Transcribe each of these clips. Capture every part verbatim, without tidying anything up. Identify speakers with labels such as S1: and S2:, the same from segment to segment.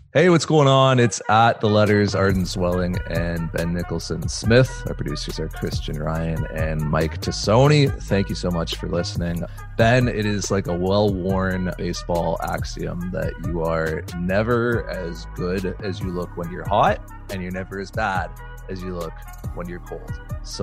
S1: Hey, what's going on? It's at the letters Arden Swelling and Ben Nicholson Smith. Our producers are Christian Ryan and Mike Tassoni. Thank you so much for listening. Ben, it is like a well-worn baseball axiom that you are never as good as you look when you're hot, and you're never as bad as you look when you're cold.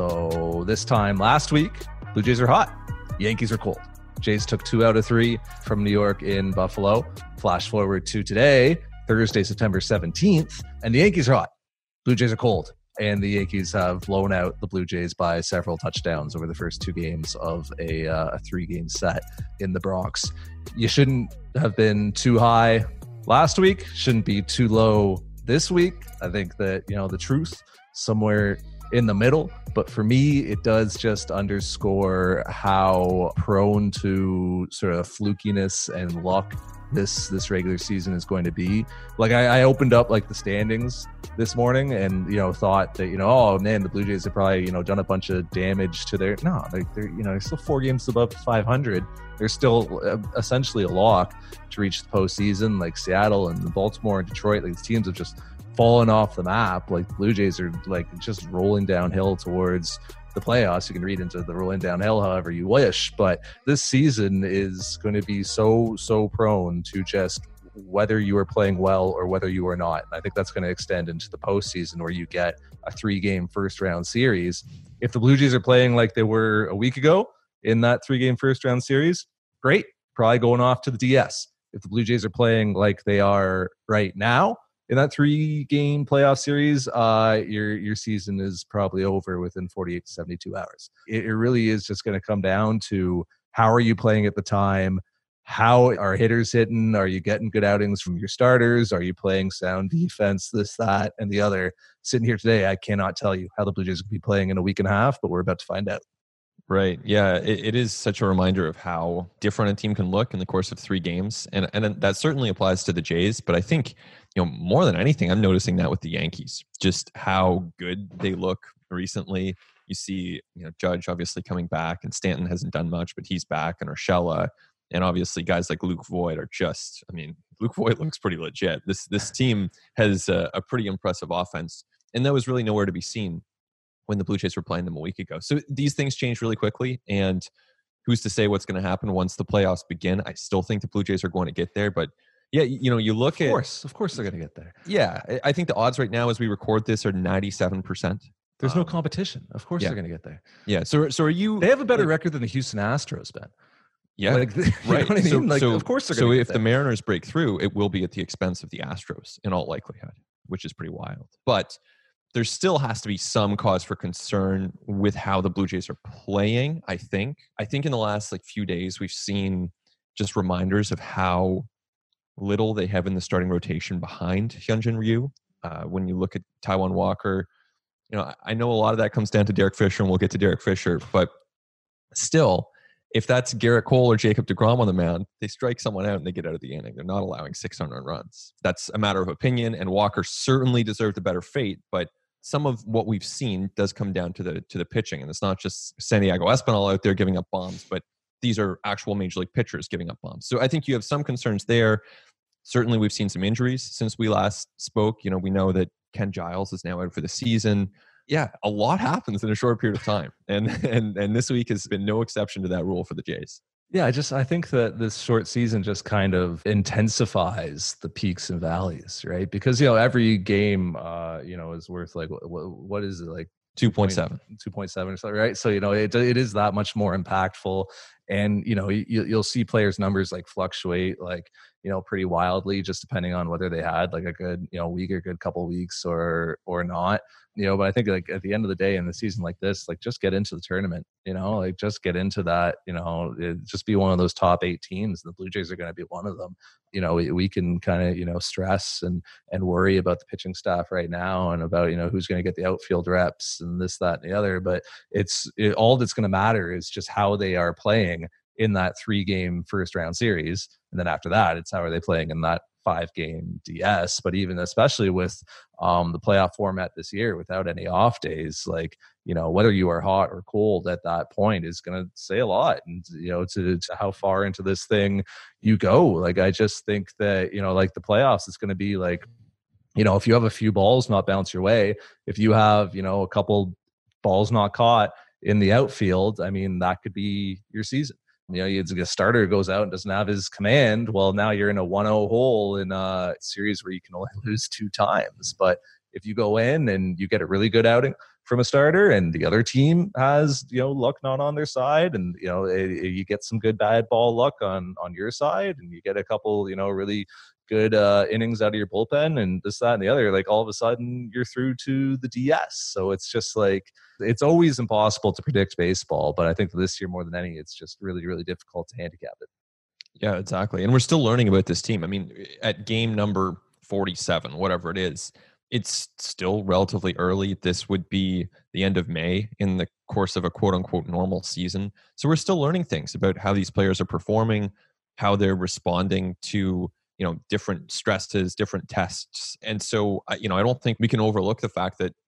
S1: So this time last week, Blue Jays are hot. Yankees are cold. Jays took two out of three from New York in Buffalo. Flash forward to today, Thursday, September seventeenth, and the Yankees are hot. Blue Jays are cold, and the Yankees have blown out the Blue Jays by several touchdowns over the first two games of a, uh, a three-game set in the Bronx. You shouldn't have been too high last week, shouldn't be too low this week. I think that, you know, the truth somewhere in the middle, but for me, it does just underscore how prone to sort of flukiness and luck this this regular season is going to be. Like I, I opened up like the standings this morning and, you know, thought that, you know, oh man, the Blue Jays have probably, you know, done a bunch of damage to their, no, like they're, you know, they're still four games above five hundred. They're still uh, essentially a lock to reach the postseason. Like Seattle and Baltimore and Detroit, like these teams have just fallen off the map. Like the Blue Jays are like just rolling downhill towards the playoffs. You can read into the rolling downhill however you wish, but this season is going to be so so prone to just whether you are playing well or whether you are not. And I think that's going to extend into the postseason where you get a three-game first-round series. If the Blue Jays are playing like they were a week ago in that three-game first-round series, great, probably going off to the D S. If the Blue Jays are playing like they are right now in that three-game playoff series, uh, your your season is probably over within forty-eight to seventy-two hours. It, it really is just going to come down to how are you playing at the time? How are hitters hitting? Are you getting good outings from your starters? Are you playing sound defense, this, that, and the other? Sitting here today, I cannot tell you how the Blue Jays will be playing in a week and a half, but we're about to find out.
S2: Right. Yeah. It, it is such a reminder of how different a team can look in the course of three games. And, and that certainly applies to the Jays. But I think, you know, more than anything, I'm noticing that with the Yankees, just how good they look recently. You see, you know, Judge obviously coming back, and Stanton hasn't done much, but he's back, and Urshela. And obviously guys like Luke Voit are just, I mean, Luke Voit looks pretty legit. This, this team has a, a pretty impressive offense. And that was really nowhere to be seen when the Blue Jays were playing them a week ago. So these things change really quickly, and who's to say what's going to happen once the playoffs begin? I still think the Blue Jays are going to get there, but yeah, you know, you look at...
S1: Of course, of course they're going to get there.
S2: Yeah, I think the odds right now as we record this are ninety-seven percent.
S1: There's
S2: um,
S1: no competition. Of course
S2: yeah.
S1: they're going to get there.
S2: Yeah, so so are you...
S1: They have a better
S2: like,
S1: record than the Houston Astros, Ben.
S2: Yeah,
S1: like, you
S2: right.
S1: know what I mean?
S2: So,
S1: like,
S2: so,
S1: of course they're
S2: so
S1: going to
S2: if
S1: get
S2: the
S1: there.
S2: Mariners break through, it will be at the expense of the Astros in all likelihood, which is pretty wild. But there still has to be some cause for concern with how the Blue Jays are playing, I think. I think in the last like few days, we've seen just reminders of how little they have in the starting rotation behind Hyunjin Ryu. Uh, when you look at Taijuan Walker, you know, I know a lot of that comes down to Derek Fisher, and we'll get to Derek Fisher, but still, if that's Garrett Cole or Jacob deGrom on the mound, they strike someone out and they get out of the inning. They're not allowing six hundred runs. That's a matter of opinion, and Walker certainly deserved a better fate, but some of what we've seen does come down to the to the pitching, and it's not just Santiago Espinal out there giving up bombs, but these are actual major league pitchers giving up bombs. So I think you have some concerns there. Certainly, we've seen some injuries since we last spoke. You know, we know that Ken Giles is now out for the season. Yeah, a lot happens in a short period of time, and and and this week has been no exception to that rule for the Jays.
S1: Yeah, I just I think that this short season just kind of intensifies the peaks and valleys, right? Because, you know, every game, uh, you know, is worth like what, what is it like
S2: two point seven
S1: two point seven or something, right? So, you know, it it is that much more impactful, and you know, you, you'll see players' numbers like fluctuate, like, you know, pretty wildly, just depending on whether they had like a good, you know, week or good couple weeks or or not. You know, but I think like at the end of the day in a season like this, like just get into the tournament, you know, like just get into that, you know, it, just be one of those top eight teams. The Blue Jays are going to be one of them. You know, we, we can kind of, you know, stress and, and worry about the pitching staff right now and about, you know, who's going to get the outfield reps and this, that, and the other. But it's it, all that's going to matter is just how they are playing in that three game first round series. And then after that, it's how are they playing in that five game D S, but even especially with um, the playoff format this year without any off days, like, you know, whether you are hot or cold at that point is going to say a lot, and, you know, to, to how far into this thing you go. Like, I just think that, you know, like the playoffs, it's going to be like, you know, if you have a few balls not bounce your way, if you have, you know, a couple balls not caught in the outfield, I mean, that could be your season. You know, you a starter who goes out and doesn't have his command. Well, now you're in a one oh hole in a series where you can only lose two times. But if you go in and you get a really good outing from a starter, and the other team has, you know, luck not on their side, and, you know, it, it, you get some good bad ball luck on on your side, and you get a couple, you know, really good uh, innings out of your bullpen and this, that, and the other, like all of a sudden you're through to the D S. So it's just like, it's always impossible to predict baseball, but I think this year more than any, it's just really, really difficult to handicap it.
S2: Yeah, exactly. And we're still learning about this team. I mean, at game number forty-seven, whatever it is, it's still relatively early. This would be the end of May in the course of a quote unquote normal season. So we're still learning things about how these players are performing, how they're responding to, you know, different stresses, different tests. And so, you know, I don't think we can overlook the fact that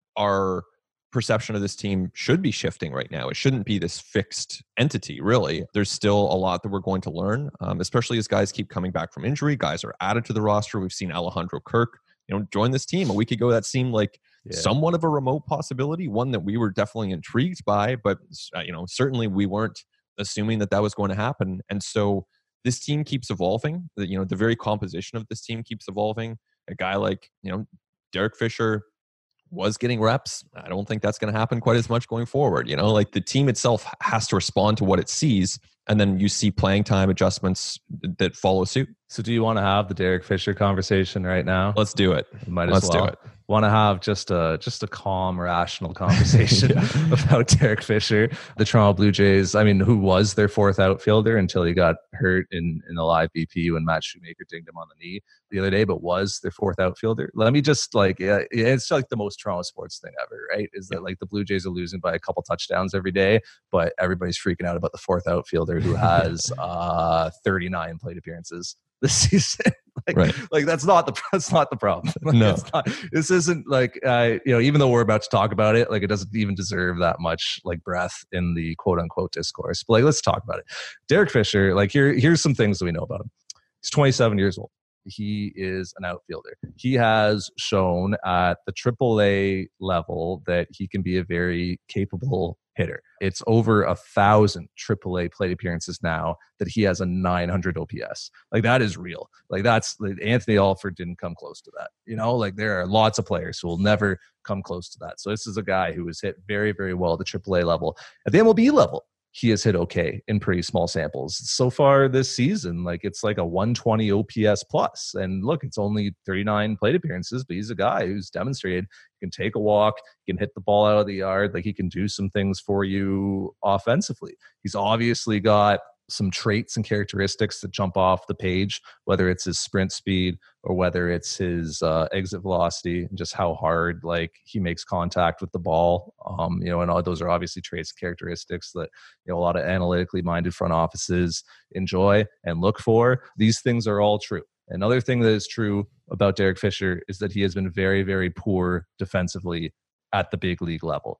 S2: our perception of this team should be shifting right now. It shouldn't be this fixed entity, really. There's still a lot that we're going to learn, um, especially as guys keep coming back from injury. Guys are added to the roster. We've seen Alejandro Kirk, you know, join this team. A week ago, that seemed like yeah. somewhat of a remote possibility, one that we were definitely intrigued by, but, uh, you know, certainly we weren't assuming that that was going to happen. And so this team keeps evolving. The, you know, the very composition of this team keeps evolving. A guy like, you know, Derek Fisher was getting reps. I don't think that's going to happen quite as much going forward. You know, like the team itself has to respond to what it sees, and then you see playing time adjustments that follow suit.
S1: So do you want to have the Derek Fisher conversation right now?
S2: Let's do it.
S1: Might as
S2: Let's
S1: well.
S2: do it.
S1: Want to have just a just a calm, rational conversation yeah. about Derek Fisher, the Toronto Blue Jays. I mean, who was their fourth outfielder until he got hurt in, in the live B P when Matt Shoemaker dinged him on the knee the other day, but was their fourth outfielder. Let me just like, yeah, it's like the most Toronto sports thing ever, right? Is that like the Blue Jays are losing by a couple touchdowns every day, but everybody's freaking out about the fourth outfielder who has uh, thirty-nine plate appearances this season. Like,
S2: right.
S1: like that's not the that's not the problem. Like,
S2: no,
S1: it's not, this isn't like uh, you know, even though we're about to talk about it, like it doesn't even deserve that much like breath in the quote unquote discourse. But like, let's talk about it. Derek Fisher, like here, here's some things that we know about him. He's twenty-seven years old. He is an outfielder. He has shown at the triple A level that he can be a very capable hitter. It's over a thousand triple A plate appearances now that he has a nine hundred O P S. Like that is real. Like that's like Anthony Alford didn't come close to that. You know, like there are lots of players who will never come close to that. So this is a guy who has hit very, very well at the triple A level. At the M L B level, he has hit okay in pretty small samples so far this season. Like it's like a one twenty O P S plus. And look, it's only thirty-nine plate appearances, but he's a guy who's demonstrated he can take a walk, he can hit the ball out of the yard, like he can do some things for you offensively. He's obviously got some traits and characteristics that jump off the page, whether it's his sprint speed or whether it's his uh, exit velocity and just how hard like he makes contact with the ball. Um, you know, and all those are obviously traits and characteristics that, you know, a lot of analytically minded front offices enjoy and look for. These things are all true. Another thing that is true about Derek Fisher is that he has been very, very poor defensively at the big league level.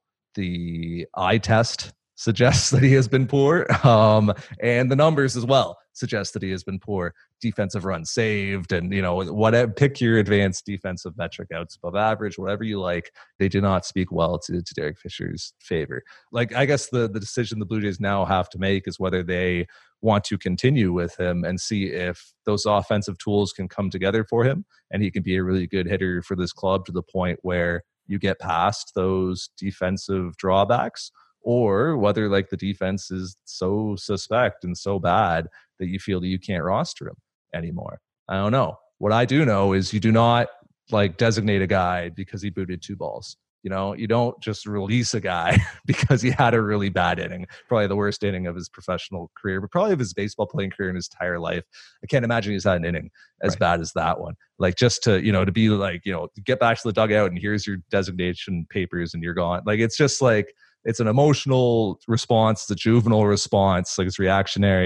S1: The eye test suggests that he has been poor, um, and the numbers as well suggest that he has been poor. Defensive runs saved, and you know, whatever, pick your advanced defensive metric, outs above average, whatever you like. They do not speak well to, to Derek Fisher's favor. Like, I guess the the decision the Blue Jays now have to make is whether they want to continue with him and see if those offensive tools can come together for him, and he can be a really good hitter for this club to the point where you get past those defensive drawbacks, or whether like the defense is so suspect and so bad that you feel that you can't roster him anymore. I don't know. What I do know is you do not like designate a guy because he booted two balls. You know, you don't just release a guy because he had a really bad inning, probably the worst inning of his professional career, but probably of his baseball playing career in his entire life. I can't imagine he's had an inning as right. bad as that one. Like just to, you know, to be like, you know, get back to the dugout and here's your designation papers and you're gone. Like, it's just like, it's an emotional response. It's a juvenile response. Like, it's reactionary.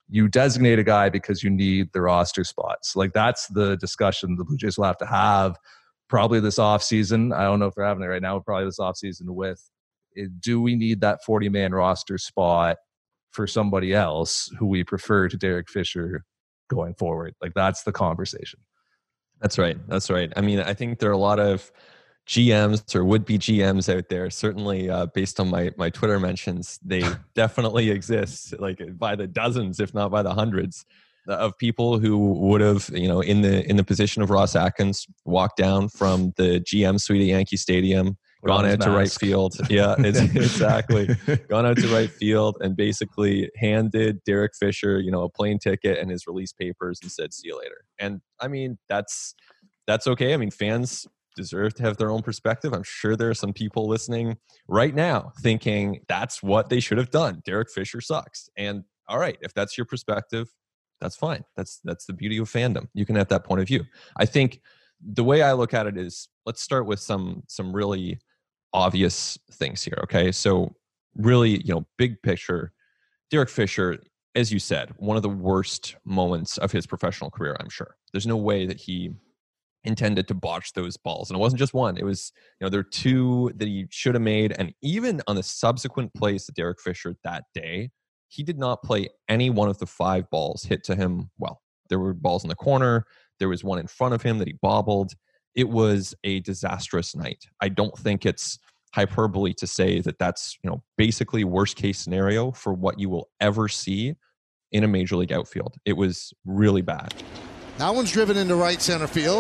S1: you designate a guy because you need the roster spots. Like that's the discussion the Blue Jays will have to have probably this offseason. I don't know if they're having it right now, probably this offseason with, do we need that forty-man roster spot for somebody else who we prefer to Derek Fisher going forward? Like that's the conversation.
S2: That's right. That's right. I mean, I think there are a lot of G Ms or would-be G Ms out there. Certainly, uh, based on my my Twitter mentions, they definitely exist, like by the dozens, if not by the hundreds, of people who would have, you know, in the in the position of Ross Atkins, walked down from the G M suite at Yankee Stadium, Put gone out to right field. Yeah, it's, exactly. Gone out to right field and basically handed Derek Fisher, you know, a plane ticket and his release papers and said, "See you later." And I mean, that's that's okay. I mean, fans deserve to have their own perspective. I'm sure there are some people listening right now thinking that's what they should have done. Derek Fisher sucks. And all right, if that's your perspective, that's fine. That's that's the beauty of fandom. You can have that point of view. I think the way I look at it is, let's start with some some really obvious things here. Okay, so really, you know, big picture, Derek Fisher, as you said, one of the worst moments of his professional career. I'm sure there's no way that he intended to botch those balls, and it wasn't just one. It was, you know, there are two that he should have made, and even on the subsequent plays to Derek Fisher that day, he did not play any one of the five balls hit to him well. There were balls in the corner. There was one in front of him that he bobbled. It was a disastrous night. I don't think it's hyperbole to say that that's, you know, basically worst case scenario for what you will ever see in a major league outfield. It was really bad.
S3: That one's driven into right center field,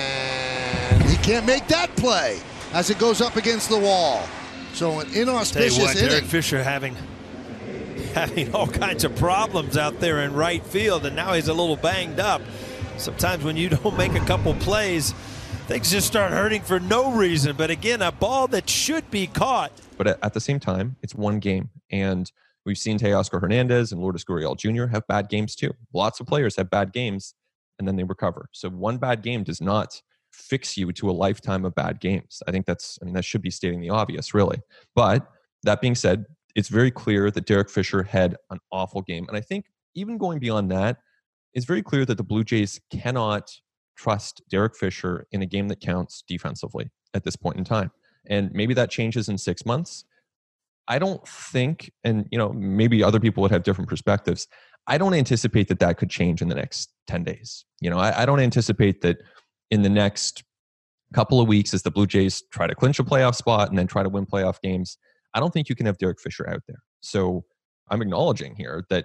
S3: and he can't make that play as it goes up against the wall. So an inauspicious
S4: Tell you what,
S3: inning.
S4: Derek Fisher having having all kinds of problems out there in right field, and now he's a little banged up. Sometimes when you don't make a couple plays, things just start hurting for no reason. But again, a ball that should be caught.
S2: But at the same time, it's one game, and we've seen Teoscar Hernandez and Lourdes Gurriel Junior have bad games too. Lots of players have bad games, and then they recover. So one bad game does not fix you to a lifetime of bad games. I think that's, I mean, that should be stating the obvious, really. But that being said, it's very clear that Derek Fisher had an awful game. And I think even going beyond that, it's very clear that the Blue Jays cannot trust Derek Fisher in a game that counts defensively at this point in time. And maybe that changes in six months. I don't think, and you know, maybe other people would have different perspectives. I don't anticipate that that could change in the next ten days. You know, I, I don't anticipate that in the next couple of weeks, as the Blue Jays try to clinch a playoff spot and then try to win playoff games, I don't think you can have Derek Fisher out there. So I'm acknowledging here that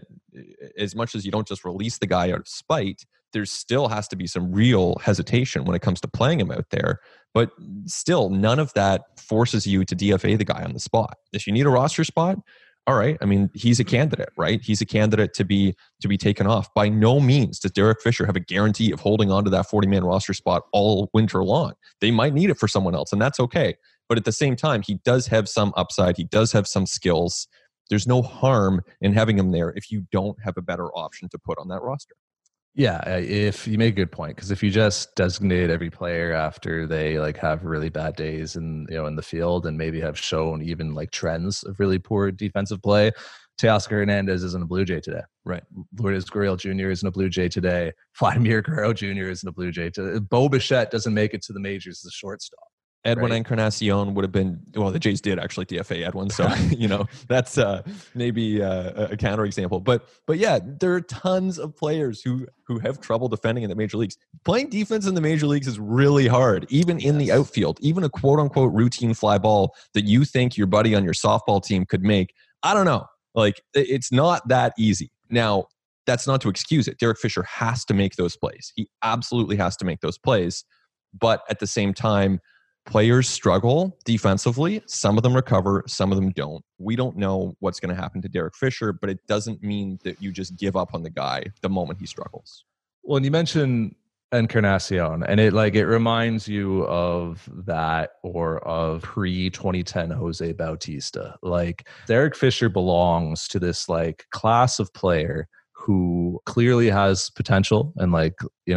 S2: as much as you don't just release the guy out of spite, there still has to be some real hesitation when it comes to playing him out there. But still, none of that forces you to D F A the guy on the spot. If you need a roster spot, all right. I mean, he's a candidate, right? He's a candidate to be to be taken off. By no means does Derek Fisher have a guarantee of holding on to that forty-man roster spot all winter long. They might need it for someone else, and that's okay. But at the same time, he does have some upside. He does have some skills. There's no harm in having him there if you don't have a better option to put on that roster.
S1: Yeah, if you make a good point, because if you just designate every player after they like have really bad days in, you know, in the field and maybe have shown even like trends of really poor defensive play, Teoscar Hernandez isn't a Blue Jay today.
S2: Right.
S1: Lourdes Gurriel Junior isn't a Blue Jay today. Vladimir Guerrero Junior isn't a Blue Jay today. Bo Bichette doesn't make it to the majors as a shortstop.
S2: Edwin
S1: right?
S2: Encarnacion would have been, well, the Jays did actually D F A Edwin, so you know that's uh, maybe uh, a counterexample. But but yeah, there are tons of players who who have trouble defending in the major leagues. Playing defense in the major leagues is really hard, even in the outfield. Even a quote unquote routine fly ball that you think your buddy on your softball team could make, I don't know. Like it's not that easy. Now, that's not to excuse it. Derek Fisher has to make those plays. He absolutely has to make those plays. But at the same time, players struggle defensively. Some of them recover, some of them don't. We don't know what's going to happen to Derek Fisher, but it doesn't mean that you just give up on the guy the moment he struggles.
S1: Well, and you mentioned Encarnacion, and it like it reminds you of that or of pre twenty ten Jose Bautista. Like Derek Fisher belongs to this like class of player who clearly has potential and like, you know,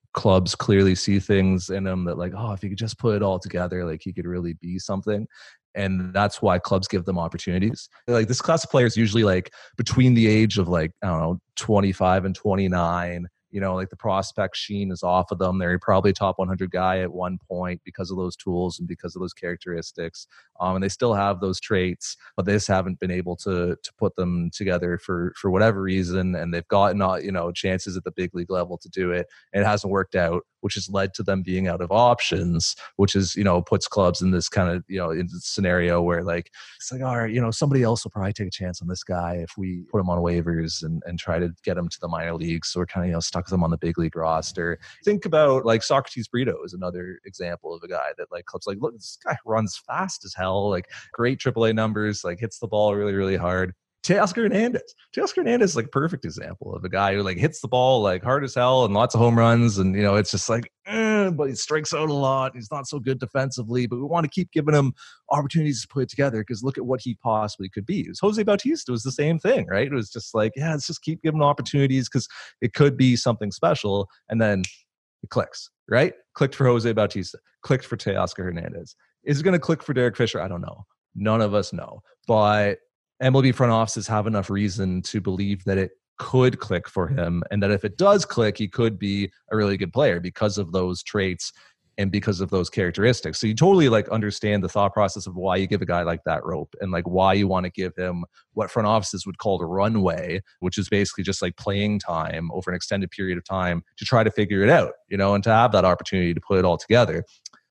S1: clubs clearly see things in him that like, oh, if he could just put it all together, like he could really be something. And that's why clubs give them opportunities. Like this class of players usually like between the age of like, I don't know, twenty-five and twenty-nine, you know, like the prospect sheen is off of them. They're probably a top one hundred guy at one point because of those tools and because of those characteristics. Um, and they still have those traits, but they just haven't been able to to put them together for for whatever reason. And they've gotten, uh, you know, chances at the big league level to do it. And it hasn't worked out, which has led to them being out of options, which is, you know, puts clubs in this kind of, you know, in scenario where like, it's like, all right, you know, somebody else will probably take a chance on this guy if we put him on waivers and, and try to get him to the minor leagues. So we're kind of, you know, stuck with him on the big league roster. Think about like Socrates Brito is another example of a guy that like clubs like, look, this guy runs fast as hell, like great triple A numbers, like hits the ball really, really hard. Teoscar Hernandez. Teoscar Hernandez is like a perfect example of a guy who like hits the ball like hard as hell and lots of home runs. And, you know, it's just like, eh, but he strikes out a lot. He's not so good defensively, but we want to keep giving him opportunities to put it together because look at what he possibly could be. It was Jose Bautista was the same thing, right? It was just like, yeah, let's just keep giving him opportunities because it could be something special. And then it clicks, right? Clicked for Jose Bautista, clicked for Teoscar Hernandez. Is it going to click for Derek Fisher? I don't know. None of us know. But M L B front offices have enough reason to believe that it could click for him and that if it does click, he could be a really good player because of those traits and because of those characteristics. So you totally like understand the thought process of why you give a guy like that rope and like why you want to give him what front offices would call the runway, which is basically just like playing time over an extended period of time to try to figure it out, you know, and to have that opportunity to put it all together.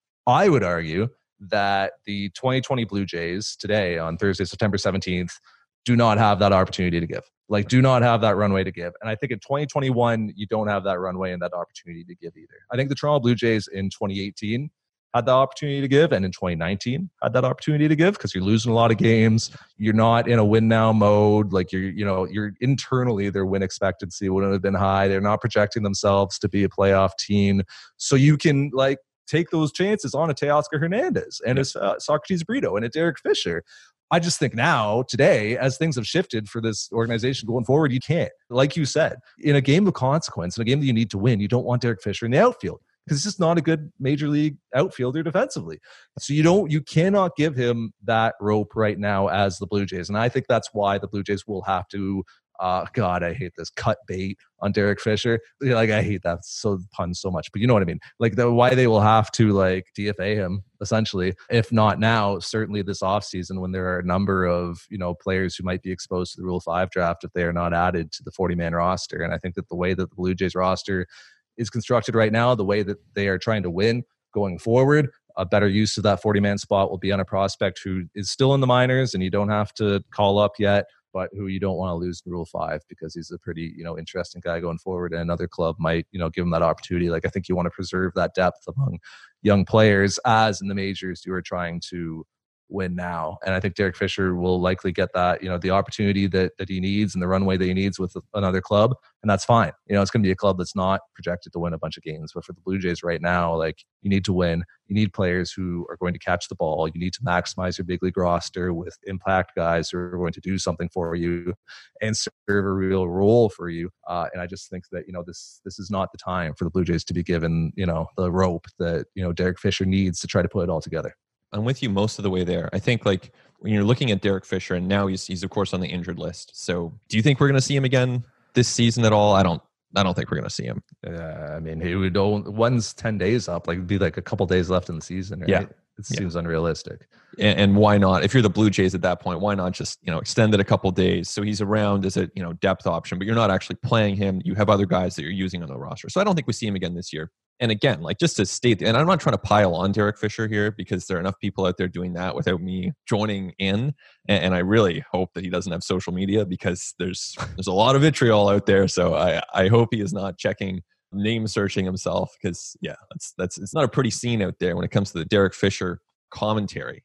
S1: I would argue that the twenty twenty Blue Jays today on Thursday, September seventeenth, do not have that opportunity to give. Like, do not have that runway to give. And I think in twenty twenty-one, you don't have that runway and that opportunity to give either. I think the Toronto Blue Jays in twenty eighteen had that opportunity to give, and in twenty nineteen had that opportunity to give because you're losing a lot of games. You're not in a win now mode. Like you're, you know, you're internally their win expectancy wouldn't have been high. They're not projecting themselves to be a playoff team. So you can like take those chances on a Teoscar Hernandez and a uh, Socrates Brito and a Derek Fisher. I just think now, today, as things have shifted for this organization going forward, you can't. Like you said, in a game of consequence, in a game that you need to win, you don't want Derek Fisher in the outfield because it's just not a good major league outfielder defensively. So you don't, you cannot give him that rope right now as the Blue Jays. And I think that's why the Blue Jays will have to Uh, God, I hate this cut bait on Derek Fisher. Like, I hate that so pun so much, but you know what I mean? Like, the why they will have to like D F A him essentially, if not now, certainly this offseason when there are a number of, you know, players who might be exposed to the Rule five draft if they are not added to the forty man roster. And I think that the way that the Blue Jays roster is constructed right now, the way that they are trying to win going forward, a better use of that forty man spot will be on a prospect who is still in the minors and you don't have to call up yet, but who you don't want to lose in Rule five because he's a pretty, you know, interesting guy going forward. And another club might, you know, give him that opportunity. Like, I think you want to preserve that depth among young players as in the majors you are trying to win now. And I think Derek Fisher will likely get that, you know, the opportunity that, that he needs and the runway that he needs with another club. And that's fine. You know, it's going to be a club that's not projected to win a bunch of games. But for the Blue Jays right now, like, you need to win. You need players who are going to catch the ball. You need to maximize your big league roster with impact guys who are going to do something for you and serve a real role for you. Uh, and I just think that, you know, this this is not the time for the Blue Jays to be given, you know, the rope that, you know, Derek Fisher needs to try to put it all together.
S2: I'm with you most of the way there. I think like when you're looking at Derek Fisher, and now he's he's of course on the injured list. So do you think we're going to see him again this season at all? I don't. I don't think we're going to see him.
S1: Uh, I mean, he would don't, one's ten days up. Like, it'd be like a couple days left in the season. Right?
S2: Yeah,
S1: it seems yeah. unrealistic.
S2: And, and why not? If you're the Blue Jays at that point, why not just, you know, extend it a couple days so he's around as a, you know, depth option, but you're not actually playing him. You have other guys that you're using on the roster. So I don't think we see him again this year. And again, like, just to state, and I'm not trying to pile on Derek Fisher here because there are enough people out there doing that without me joining in. And, and I really hope that he doesn't have social media because there's there's a lot of vitriol out there. So I, I hope he is not checking, name searching himself because, yeah, that's that's it's not a pretty scene out there when it comes to the Derek Fisher commentary.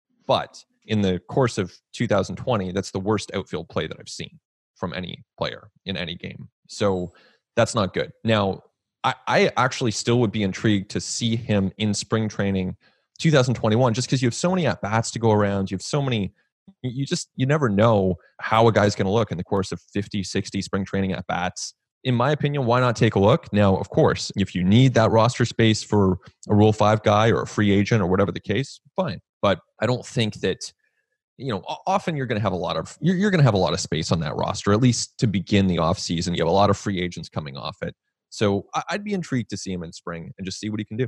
S2: But in the course of two thousand twenty, that's the worst outfield play that I've seen from any player in any game. So that's not good. Now, I, I actually still would be intrigued to see him in spring training two thousand twenty-one, just because you have so many at-bats to go around. You have so many, you just, you never know how a guy's going to look in the course of fifty, sixty spring training at-bats. in my opinion, why not take a look? Now, of course, if you need that roster space for a Rule five guy or a free agent or whatever the case, fine. But I don't think that, you know, often you're going to have a lot of, you're, you're going to have a lot of space on that roster, at least to begin the offseason. You have a lot of free agents coming off it. So I'd be intrigued to see him in spring and just see what he can do.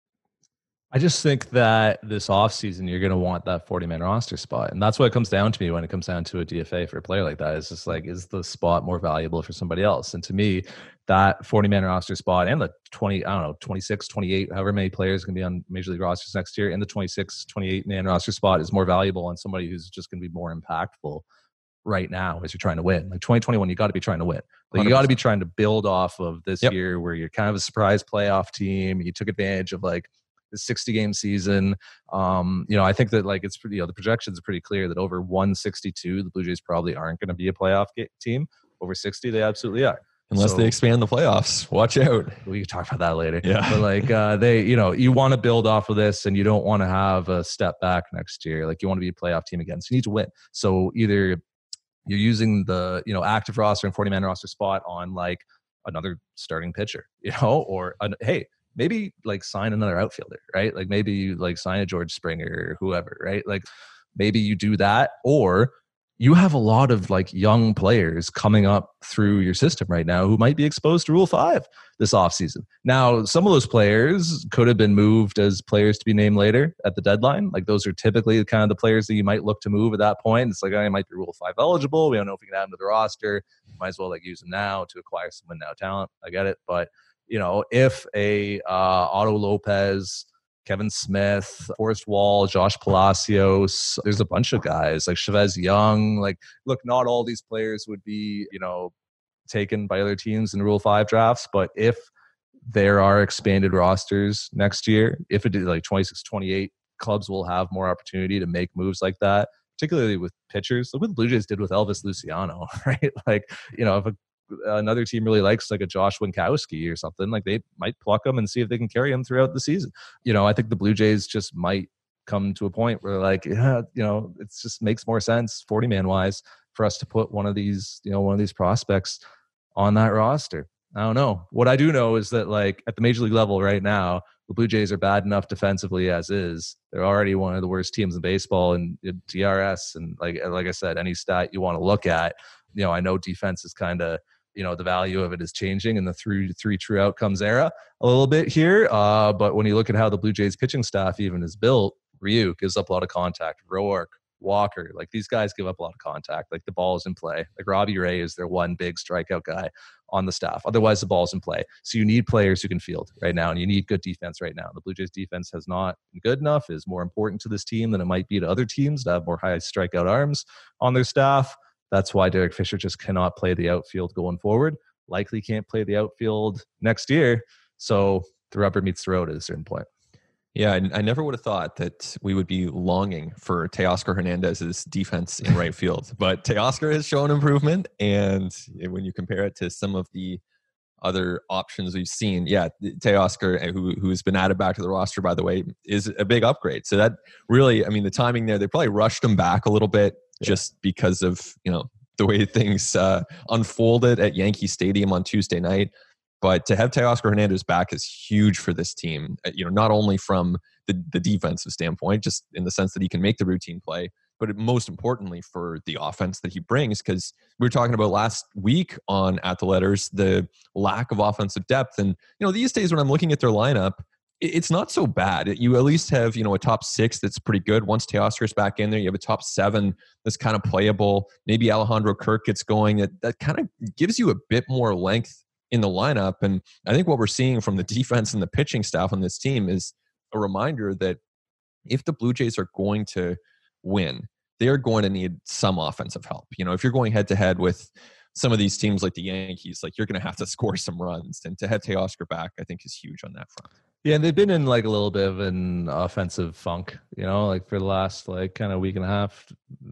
S1: I just think that this offseason, you're going to want that forty-man roster spot. And that's what it comes down to me when it comes down to a D F A for a player like that. It's just like, is the spot more valuable for somebody else? And to me, that forty-man roster spot and the twenty, I don't know, twenty-six, twenty-eight, however many players can be on Major League rosters next year, and the twenty-six, twenty-eight-man roster spot is more valuable on somebody who's just going to be more impactful right now as you're trying to win. Like twenty twenty-one, you got to be trying to win. Like you got to be trying to build off of this yep. year where you're kind of a surprise playoff team. You took advantage of like the sixty game season. Um, you know, I think that like it's pretty, you know, the projections are pretty clear that over one sixty-two, the Blue Jays probably aren't going to be a playoff ga- team. Over sixty, they absolutely are.
S2: Unless so, they expand the playoffs. Watch out.
S1: We can talk about that later.
S2: Yeah.
S1: But like uh, they, you know, you want to build off of this and you don't want to have a step back next year. Like you want to be a playoff team again. So you need to win. So either you're using the, you know, active roster and forty-man roster spot on like another starting pitcher, you know, or uh, hey, maybe like sign another outfielder, right? Like maybe you like sign a George Springer or whoever, right? Like maybe you do that, or you have a lot of like young players coming up through your system right now who might be exposed to Rule five this offseason. Now, some of those players could have been moved as players to be named later at the deadline. Like those are typically kind of the players that you might look to move at that point. It's like, I might be Rule five eligible. We don't know if we can add them to the roster. Might as well like use them now to acquire some win now talent. I get it. But you know, if a uh, Otto Lopez, Kevin Smith, Forrest Wall, Josh Palacios, there's a bunch of guys like Chavez Young. Like, look, not all these players would be, you know, taken by other teams in Rule five drafts, but if there are expanded rosters next year, if it is like twenty-six, twenty-eight, clubs will have more opportunity to make moves like that, particularly with pitchers. Look what the Blue Jays did with Elvis Luciano, right? Like, you know, if a another team really likes like a Josh Winkowski or something, like they might pluck him and see if they can carry him throughout the season. You know, I think the Blue Jays just might come to a point where like, yeah, you know, it just makes more sense forty man wise for us to put one of these, you know, one of these prospects on that roster. I don't know. What I do know is that like at the major league level right now, the Blue Jays are bad enough defensively as is. They're already one of the worst teams in baseball in, in T R S. And like, like I said, any stat you want to look at, you know, I know defense is kind of, you know, the value of it is changing in the three three true outcomes era a little bit here. Uh, but when you look at how the Blue Jays pitching staff even is built, Ryu gives up a lot of contact. Roark, Walker, like these guys give up a lot of contact. Like the ball is in play. Like Robbie Ray is their one big strikeout guy on the staff. Otherwise, the ball's in play. So you need players who can field right now, and you need good defense right now. The Blue Jays defense has not been good enough, is more important to this team than it might be to other teams to have more high strikeout arms on their staff. That's why Derek Fisher just cannot play the outfield going forward. Likely can't play the outfield next year. So the rubber meets the road at a certain point.
S2: Yeah, I, I never would have thought that we would be longing for Teoscar Hernandez's defense in right field. But Teoscar has shown improvement. And when you compare it to some of the other options we've seen, yeah, Teoscar, who, who's been added back to the roster, by the way, is a big upgrade. So that really, I mean, the timing there, they probably rushed him back a little bit. Yeah. Just because of, you know, the way things uh, unfolded at Yankee Stadium on Tuesday night. But to have Teoscar Hernandez back is huge for this team, you know, not only from the, the defensive standpoint, just in the sense that he can make the routine play, but most importantly for the offense that he brings, because we were talking about last week on At the Letters, the lack of offensive depth. And, you know, these days when I'm looking at their lineup, it's not so bad. You at least have, you know, a top six that's pretty good. Once Teoscar's back in there, you have a top seven that's kind of playable. Maybe Alejandro Kirk gets going. That, that kind of gives you a bit more length in the lineup. And I think what we're seeing from the defense and the pitching staff on this team is a reminder that if the Blue Jays are going to win, they are going to need some offensive help. You know, if you're going head to head with some of these teams like the Yankees, like you're going to have to score some runs. And to have Teoscar back, I think is huge on that front.
S1: Yeah, and they've been in like a little bit of an offensive funk, you know, like for the last like kind of week and a half,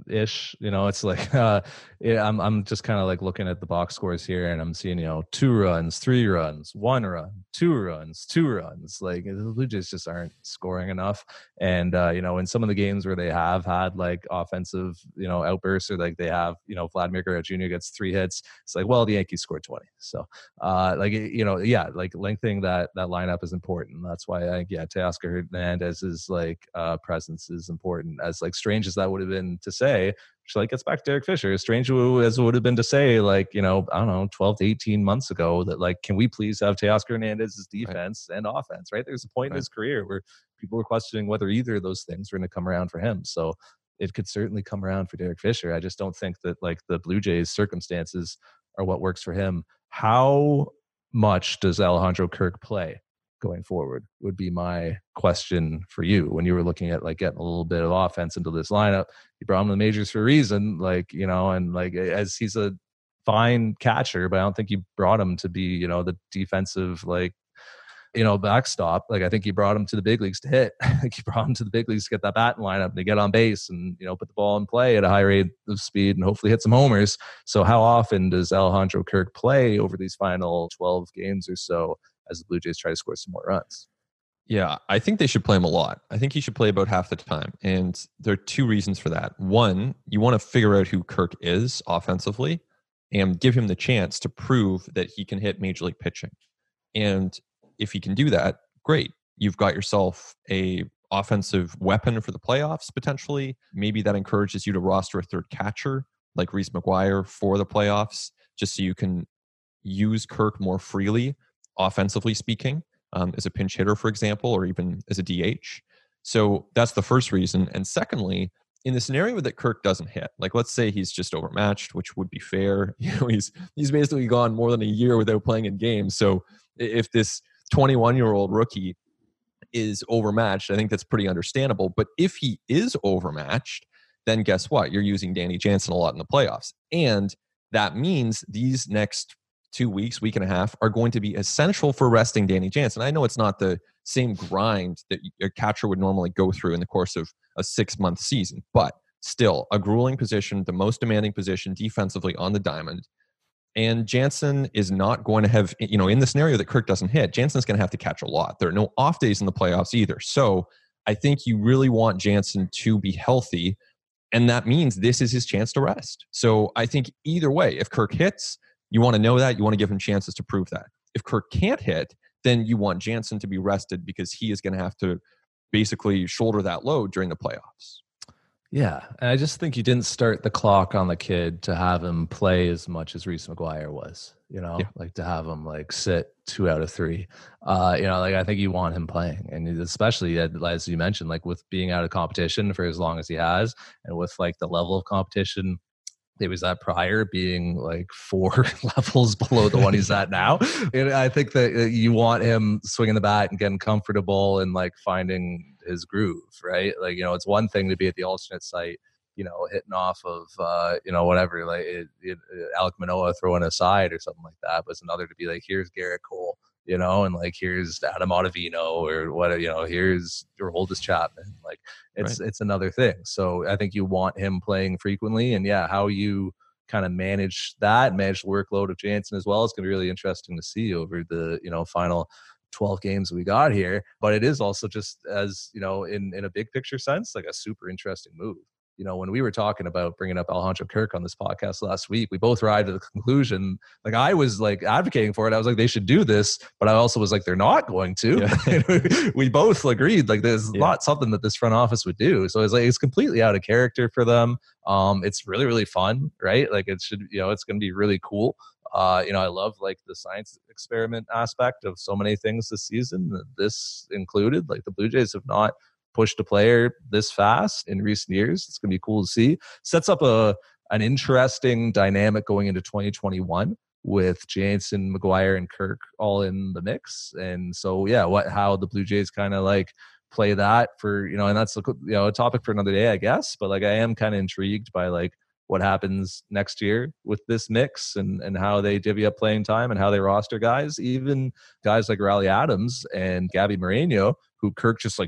S1: ish. You know, it's like uh, yeah, I'm I'm just kind of like looking at the box scores here, and I'm seeing, you know, two runs, three runs, one run, two runs, two runs. Like the Blue Jays just aren't scoring enough. And uh, you know, in some of the games where they have had like offensive, you know, outbursts, or like they have, you know, Vladimir Guerrero Junior gets three hits, it's like, well, the Yankees scored twenty. So uh, like you know, yeah, like lengthening that that lineup is important. That's why I yeah, Teoscar Hernandez's like uh, presence is important. As like strange as that would have been to say, which like gets back to Derek Fisher, as strange as it would have been to say, like, you know, I don't know, twelve to eighteen months ago, that like, can we please have Teoscar Hernandez's defense right. and offense, right? There's a point right. in his career where people were questioning whether either of those things were going to come around for him. So it could certainly come around for Derek Fisher. I just don't think that like the Blue Jays circumstances are what works for him. How much does Alejandro Kirk play going forward would be my question for you when you were looking at like getting a little bit of offense into this lineup. You brought him to the majors for a reason, like, you know, and like as he's a fine catcher, but I don't think you brought him to be, you know, the defensive, like, you know, backstop. Like I think you brought him to the big leagues to hit. I think you brought him to the big leagues to get that batting lineup and to get on base and, you know, put the ball in play at a high rate of speed and hopefully hit some homers. So how often does Alejandro Kirk play over these final twelve games or so as the Blue Jays try to score some more runs?
S2: Yeah, I think they should play him a lot. I think he should play about half the time. And there are two reasons for that. One, you want to figure out who Kirk is offensively and give him the chance to prove that he can hit major league pitching. And if he can do that, great. You've got yourself a offensive weapon for the playoffs, potentially. Maybe that encourages you to roster a third catcher like Reese McGuire for the playoffs, just so you can use Kirk more freely, offensively speaking, um, as a pinch hitter, for example, or even as a D H. So that's the first reason. And secondly, in the scenario that Kirk doesn't hit, like let's say he's just overmatched, which would be fair. You know, he's he's basically gone more than a year without playing in games. So if this twenty-one-year-old rookie is overmatched, I think that's pretty understandable. But if he is overmatched, then guess what? You're using Danny Jansen a lot in the playoffs. And that means these next two weeks, week and a half are going to be essential for resting Danny Jansen. I know it's not the same grind that a catcher would normally go through in the course of a six-month season, but still a grueling position, the most demanding position defensively on the diamond. And Jansen is not going to have, you know, in the scenario that Kirk doesn't hit, Jansen's going to have to catch a lot. There are no off days in the playoffs either. So I think you really want Jansen to be healthy, and that means this is his chance to rest. So I think either way, if Kirk hits, you want to know that. You want to give him chances to prove that. If Kirk can't hit, then you want Jansen to be rested because he is going to have to basically shoulder that load during the playoffs.
S1: Yeah, and I just think you didn't start the clock on the kid to have him play as much as Reese McGuire was, you know, yeah. like to have him like sit two out of three. Uh, you know, like I think you want him playing, and especially as you mentioned, like with being out of competition for as long as he has, and with like the level of competition he was at prior being like four levels below the one he's at now. And I think that you want him swinging the bat and getting comfortable and like finding his groove, right? Like, you know, it's one thing to be at the alternate site, you know, hitting off of, uh, you know, whatever, like it, it, Alek Manoah throwing a side or something like that. But it's another to be like, here's Garrett Cole, you know, and like, here's Adam Ottavino or what, you know, here's your oldest Chapman. Like it's, right. it's another thing. So I think you want him playing frequently, and yeah, how you kind of manage that, manage the workload of Jansen as well. It's going to be really interesting to see over the, you know, final twelve games we got here. But it is also just, as you know, in, in a big picture sense, like a super interesting move. You know, when we were talking about bringing up Alejandro Kirk on this podcast last week, we both arrived at the conclusion, like I was like advocating for it. I was like, they should do this, but I also was like, they're not going to. Yeah. We both agreed, like this is yeah. not something that this front office would do. So it's like, it's completely out of character for them. Um, it's really, really fun, right? Like it should, you know, it's going to be really cool. Uh, you know, I love like the science experiment aspect of so many things this season, this included. Like the Blue Jays have not pushed a player this fast in recent years. It's going to be cool to see. Sets up a an interesting dynamic going into twenty twenty-one with Jansen, McGuire, and Kirk all in the mix. And so, yeah, what how the Blue Jays kind of like play that for, you know, and that's, you know, a topic for another day, I guess. But like I am kind of intrigued by like what happens next year with this mix and, and how they divvy up playing time and how they roster guys, even guys like Raleigh Adams and Gabby Moreno, who Kirk just like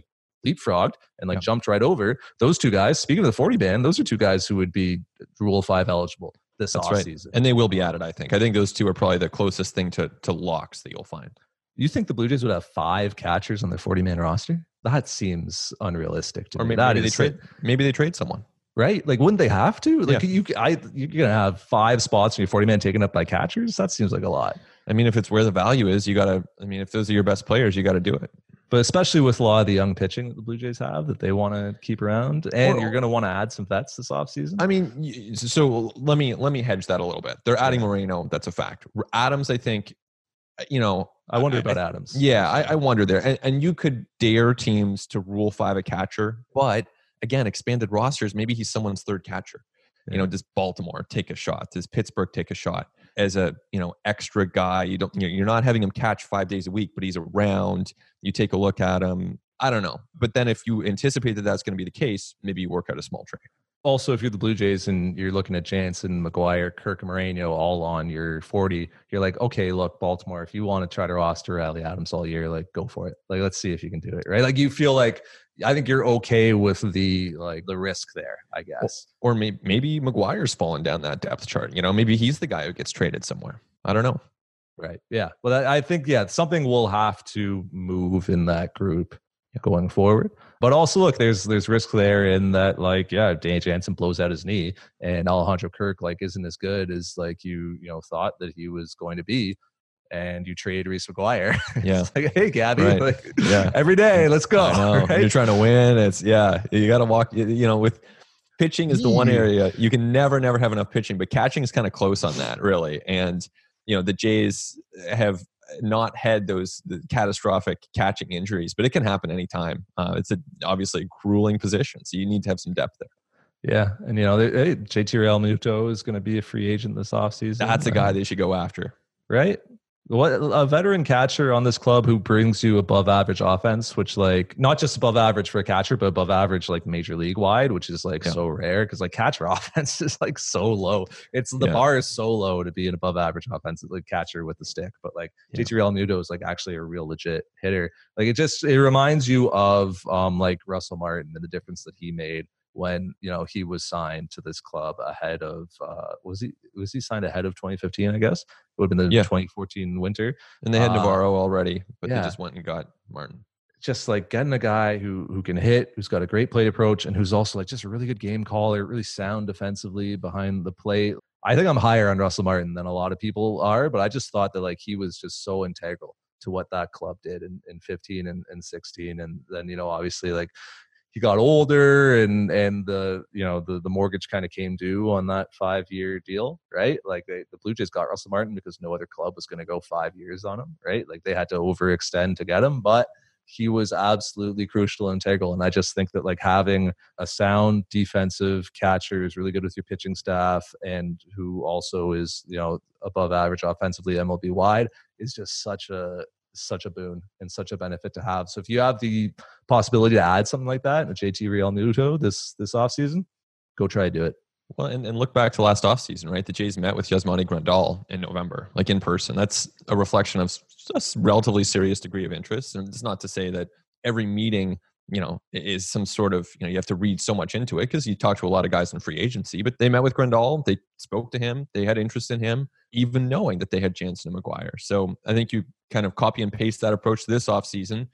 S1: leapfrogged and like
S2: Yeah.
S1: jumped right over those two guys. Speaking of the forty man, those are two guys who would be Rule five eligible this
S2: That's right.
S1: offseason.
S2: And they will be added, I think. I think those two are probably the closest thing to, to locks that you'll find.
S1: You think the Blue Jays would have five catchers on their forty man roster? That seems unrealistic to
S2: Or
S1: me.
S2: maybe,
S1: That
S2: maybe they
S1: is-
S2: trade maybe they trade someone.
S1: right? Like, wouldn't they have to? Like,
S2: Yeah.
S1: you, I, you're gonna have five spots in your forty man taken up by catchers. That seems like a lot.
S2: I mean, if it's where the value is, you got to, I mean, if those are your best players, you got to do it.
S1: But especially with a lot of the young pitching that the Blue Jays have that they want to keep around, and
S2: Or-
S1: you're going to want to add some vets this offseason.
S2: I mean, y- so let me let me hedge that a little bit. They're adding Moreno. That's a fact. Adams, I think, you know,
S1: I wonder
S2: I-
S1: about
S2: I-
S1: Adams.
S2: Yeah, I, I wonder there. And, and you could dare teams to rule five a catcher, but again, expanded rosters, maybe he's someone's third catcher. You know, does Baltimore take a shot? Does Pittsburgh take a shot as a, you know, extra guy? You don't, you know, you're not having him catch five days a week, but he's around. You take a look at him. I don't know. But then if you anticipate that that's going to be the case, maybe you work out a small trade.
S1: Also, if you're the Blue Jays and you're looking at Jansen, McGuire, Kirk, and Moreno all on your forty, you're like, okay, look, Baltimore, if you want to try to roster Riley Adams all year, like, go for it. Like, let's see if you can do it, right? Like, you feel like, I think you're okay with the like the risk there, I guess.
S2: Or maybe maybe McGuire's fallen down that depth chart. You know, maybe he's the guy who gets traded somewhere. I don't know.
S1: Right. Yeah. Well, I I think, yeah, something will have to move in that group going forward. But also, look, there's there's risk there in that, like, yeah, if Danny Jansen blows out his knee and Alejandro Kirk, like, isn't as good as, like, you, you know, thought that he was going to be, and you trade Reese McGuire.
S2: Yeah.
S1: It's like, hey, Gabby,
S2: Right.
S1: like,
S2: Yeah.
S1: every day, let's go.
S2: I know.
S1: Right?
S2: You're trying to win. It's yeah. You got to walk. You, you know, with pitching is the one
S1: Yeah.
S2: area you can never, never have enough pitching. But catching is kind of close on that, really. And you know, the Jays have not had those the catastrophic catching injuries, but it can happen anytime. Uh, it's a, obviously a grueling position, so you need to have some depth there.
S1: Yeah. And, you know, they, hey, J T Real Muto is going to be a free agent this offseason.
S2: That's a guy they should go after.
S1: Right? What a veteran catcher on this club who brings you above average offense, which, like, not just above average for a catcher, but above average like major league wide, which is like
S2: Yeah.
S1: so rare because like catcher offense is like so low. It's the
S2: Yeah.
S1: bar is so low to be an above average offensive like catcher with the stick. But like
S2: Yeah.
S1: J T Real Muto is like actually a real legit hitter. Like it just it reminds you of um like Russell Martin and the difference that he made when, you know, he was signed to this club ahead of uh was he was he signed ahead of twenty fifteen, I guess? It would have been the
S2: Yeah.
S1: twenty fourteen winter.
S2: And they had
S1: Uh,
S2: Navarro already, but
S1: yeah.
S2: they just went and got Martin.
S1: Just like getting a guy who who can hit, who's got a great plate approach, and who's also like just a really good game caller, really sound defensively behind the plate. I think I'm higher on Russell Martin than a lot of people are, but I just thought that like he was just so integral to what that club did in, in fifteen and, and sixteen. And then, you know, obviously like he got older and and the you know the, the mortgage kind of came due on that five year deal, right? Like they, the Blue Jays got Russell Martin because no other club was going to go five years on him, right? Like they had to overextend to get him, but he was absolutely crucial and integral. And I just think that like having a sound defensive catcher who's really good with your pitching staff and who also is, you know, above average offensively M L B wide is just such a such a boon and such a benefit to have. So if you have the possibility to add something like that, a J T Real Muto this this offseason, go try to do it.
S2: Well, and, and look back to last offseason, right? The Jays met with Yasmani Grandal in November, like in person. That's a reflection of a relatively serious degree of interest. And it's not to say that every meeting, you know, is some sort of, you know, you have to read so much into it because you talk to a lot of guys in free agency, but they met with Grandal. They spoke to him. They had interest in him, even knowing that they had Jansen and McGuire. So I think you kind of copy and paste that approach to this offseason.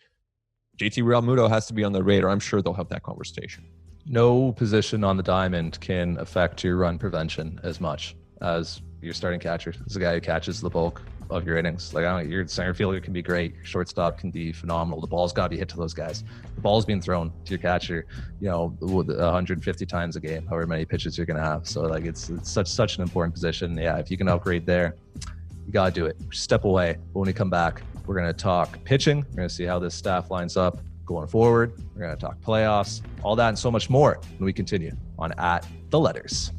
S2: J T Real Muto has to be on the radar. I'm sure they'll have that conversation.
S1: No position on the diamond can affect your run prevention as much as your starting catcher. It's the guy who catches the bulk of your innings. Like, I don't know, your center fielder can be great. Your shortstop can be phenomenal. The ball's got to be hit to those guys. The ball's being thrown to your catcher, you know, one hundred fifty times a game, however many pitches you're going to have. So, like, it's, it's such such an important position. Yeah, if you can upgrade there, you got to do it. Step away. But when we come back, we're going to talk pitching. We're going to see how this staff lines up going forward. We're going to talk playoffs, all that and so much more when we continue on At the Letters.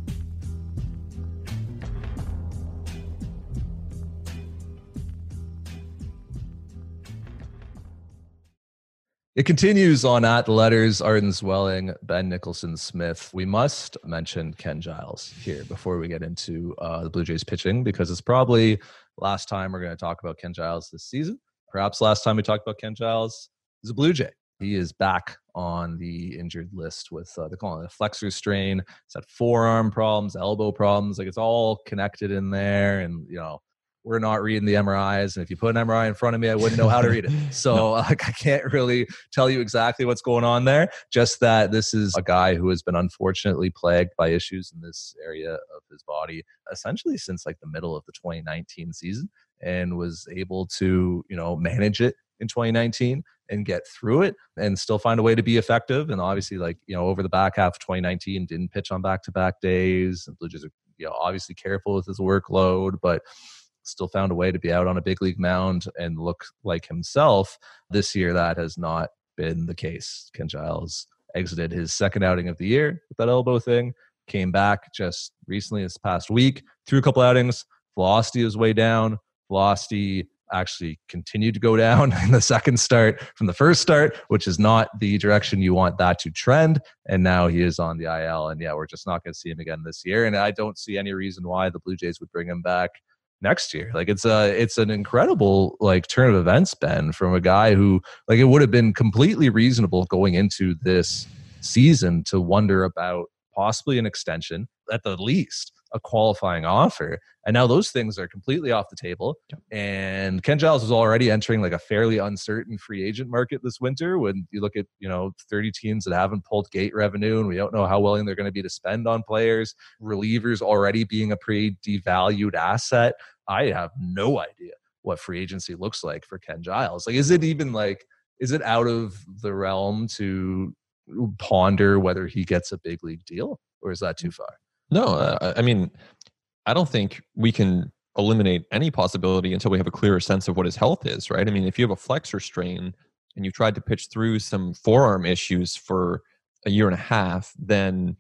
S1: It continues on At the Letters. Arden Zwelling, Ben Nicholson Smith. We must mention Ken Giles here before we get into uh, the Blue Jays pitching, because it's probably last time we're going to talk about Ken Giles this season. Perhaps last time we talked about Ken Giles is a Blue Jay. He is back on the injured list with, uh, they're calling it a flexor strain. It's had forearm problems, elbow problems. Like, it's all connected in there. And, you know, we're not reading the M R Is. And if you put an M R I in front of me, I wouldn't know how to read it. So no. like, I can't really tell you exactly what's going on there. Just that this is a guy who has been unfortunately plagued by issues in this area of his body, essentially since like the middle of the twenty nineteen season, and was able to, you know, manage it in twenty nineteen and get through it and still find a way to be effective. And obviously, like, you know, over the back half of twenty nineteen, didn't pitch on back-to-back days. And Blue Jays are, you know, obviously careful with his workload, but still found a way to be out on a big league mound and look like himself. This year, that has not been the case. Ken Giles exited his second outing of the year with that elbow thing, came back just recently this past week, threw a couple outings. Velocity was way down. Velocity actually continued to go down in the second start from the first start, which is not the direction you want that to trend. And now he is on the I L. And yeah, we're just not going to see him again this year. And I don't see any reason why the Blue Jays would bring him back next year. Like, it's a, it's an incredible like turn of events, Ben, from a guy who, like, it would have been completely reasonable going into this season to wonder about possibly an extension, at the least a qualifying offer. And now those things are completely off the table. Yep. And Ken Giles was already entering like a fairly uncertain free agent market this winter. When you look at, you know, thirty teams that haven't pulled gate revenue, and we don't know how willing they're going to be to spend on players, relievers already being a pretty devalued asset. I have no idea what free agency looks like for Ken Giles. Like, is it even like, is it out of the realm to ponder whether he gets a big league deal, or is that too far?
S2: No, uh, I mean, I don't think we can eliminate any possibility until we have a clearer sense of what his health is, right? I mean, if you have a flexor strain and you tried to pitch through some forearm issues for a year and a half, then,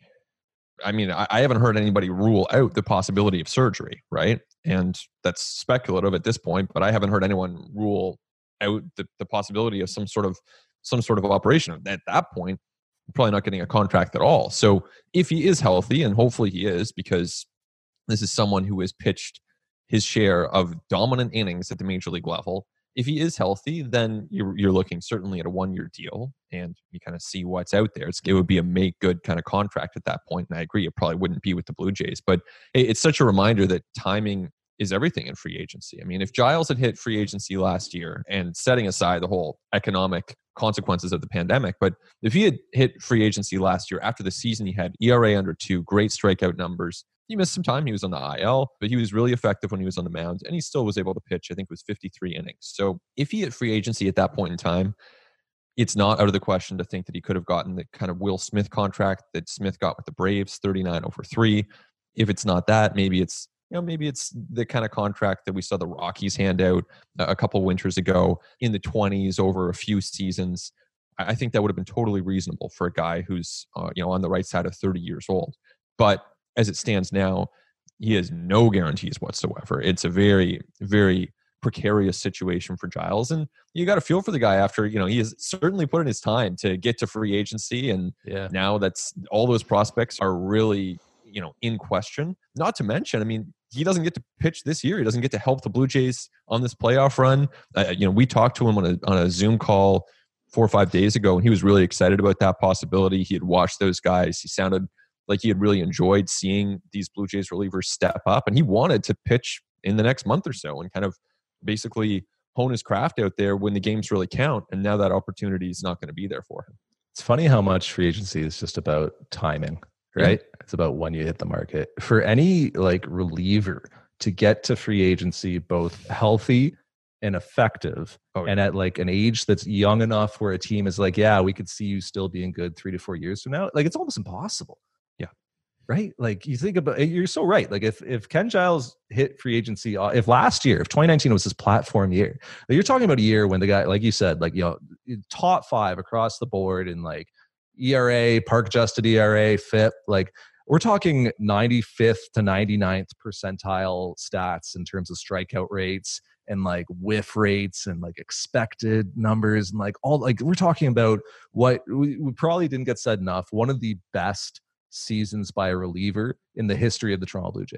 S2: I mean, I, I haven't heard anybody rule out the possibility of surgery, right? And that's speculative at this point, but I haven't heard anyone rule out the, the possibility of some sort of some sort of operation. At that point, probably not getting a contract at all. So if he is healthy, and hopefully he is, because this is someone who has pitched his share of dominant innings at the major league level. If he is healthy, then you're, you're looking certainly at a one-year deal, and you kind of see what's out there. It's, it would be a make good kind of contract at that point. And I agree, it probably wouldn't be with the Blue Jays, but it, it's such a reminder that timing is everything in free agency. I mean, if Giles had hit free agency last year, and setting aside the whole economic consequences of the pandemic, but if he had hit free agency last year after the season, he had E R A under two, great strikeout numbers. He missed some time. He was on the I L, but he was really effective when he was on the mound, and he still was able to pitch. I think it was fifty-three innings. So if he hit free agency at that point in time, it's not out of the question to think that he could have gotten the kind of Will Smith contract that Smith got with the Braves, thirty-nine over three. If it's not that, maybe it's You know, maybe it's the kind of contract that we saw the Rockies hand out a couple winters ago in the twenties over a few seasons. I think that would have been totally reasonable for a guy who's, uh, you know, on the right side of thirty years old. But as it stands now, he has no guarantees whatsoever. It's a very, very precarious situation for Giles. And you got to feel for the guy after, you know, he has certainly put in his time to get to free agency. And yeah. now that's all those prospects are really, you know, in question. Not to mention, I mean, he doesn't get to pitch this year. He doesn't get to help the Blue Jays on this playoff run. Uh, you know, we talked to him on a on a Zoom call four or five days ago, and he was really excited about that possibility. He had watched those guys. He sounded like he had really enjoyed seeing these Blue Jays relievers step up, and he wanted to pitch in the next month or so and kind of basically hone his craft out there when the games really count. And now that opportunity is not going to be there for him.
S1: It's funny how much free agency is just about timing. Right? Yeah. It's about when you hit the market. For any like reliever to get to free agency both healthy and effective, oh, yeah. and at like an age that's young enough where a team is like, yeah, we could see you still being good three to four years from now. Like, it's almost impossible.
S2: Yeah.
S1: Right? Like, you think about, you're so right. Like, if if Ken Giles hit free agency, if last year, if twenty nineteen was his platform year, like, you're talking about a year when the guy, like you said, like, you know, top five across the board in like E R A, park adjusted E R A, F I P, like we're talking ninety-fifth to ninety-ninth percentile stats in terms of strikeout rates and like whiff rates and like expected numbers and like all, like we're talking about what we, we probably didn't get said enough. One of the best seasons by a reliever in the history of the Toronto Blue Jays.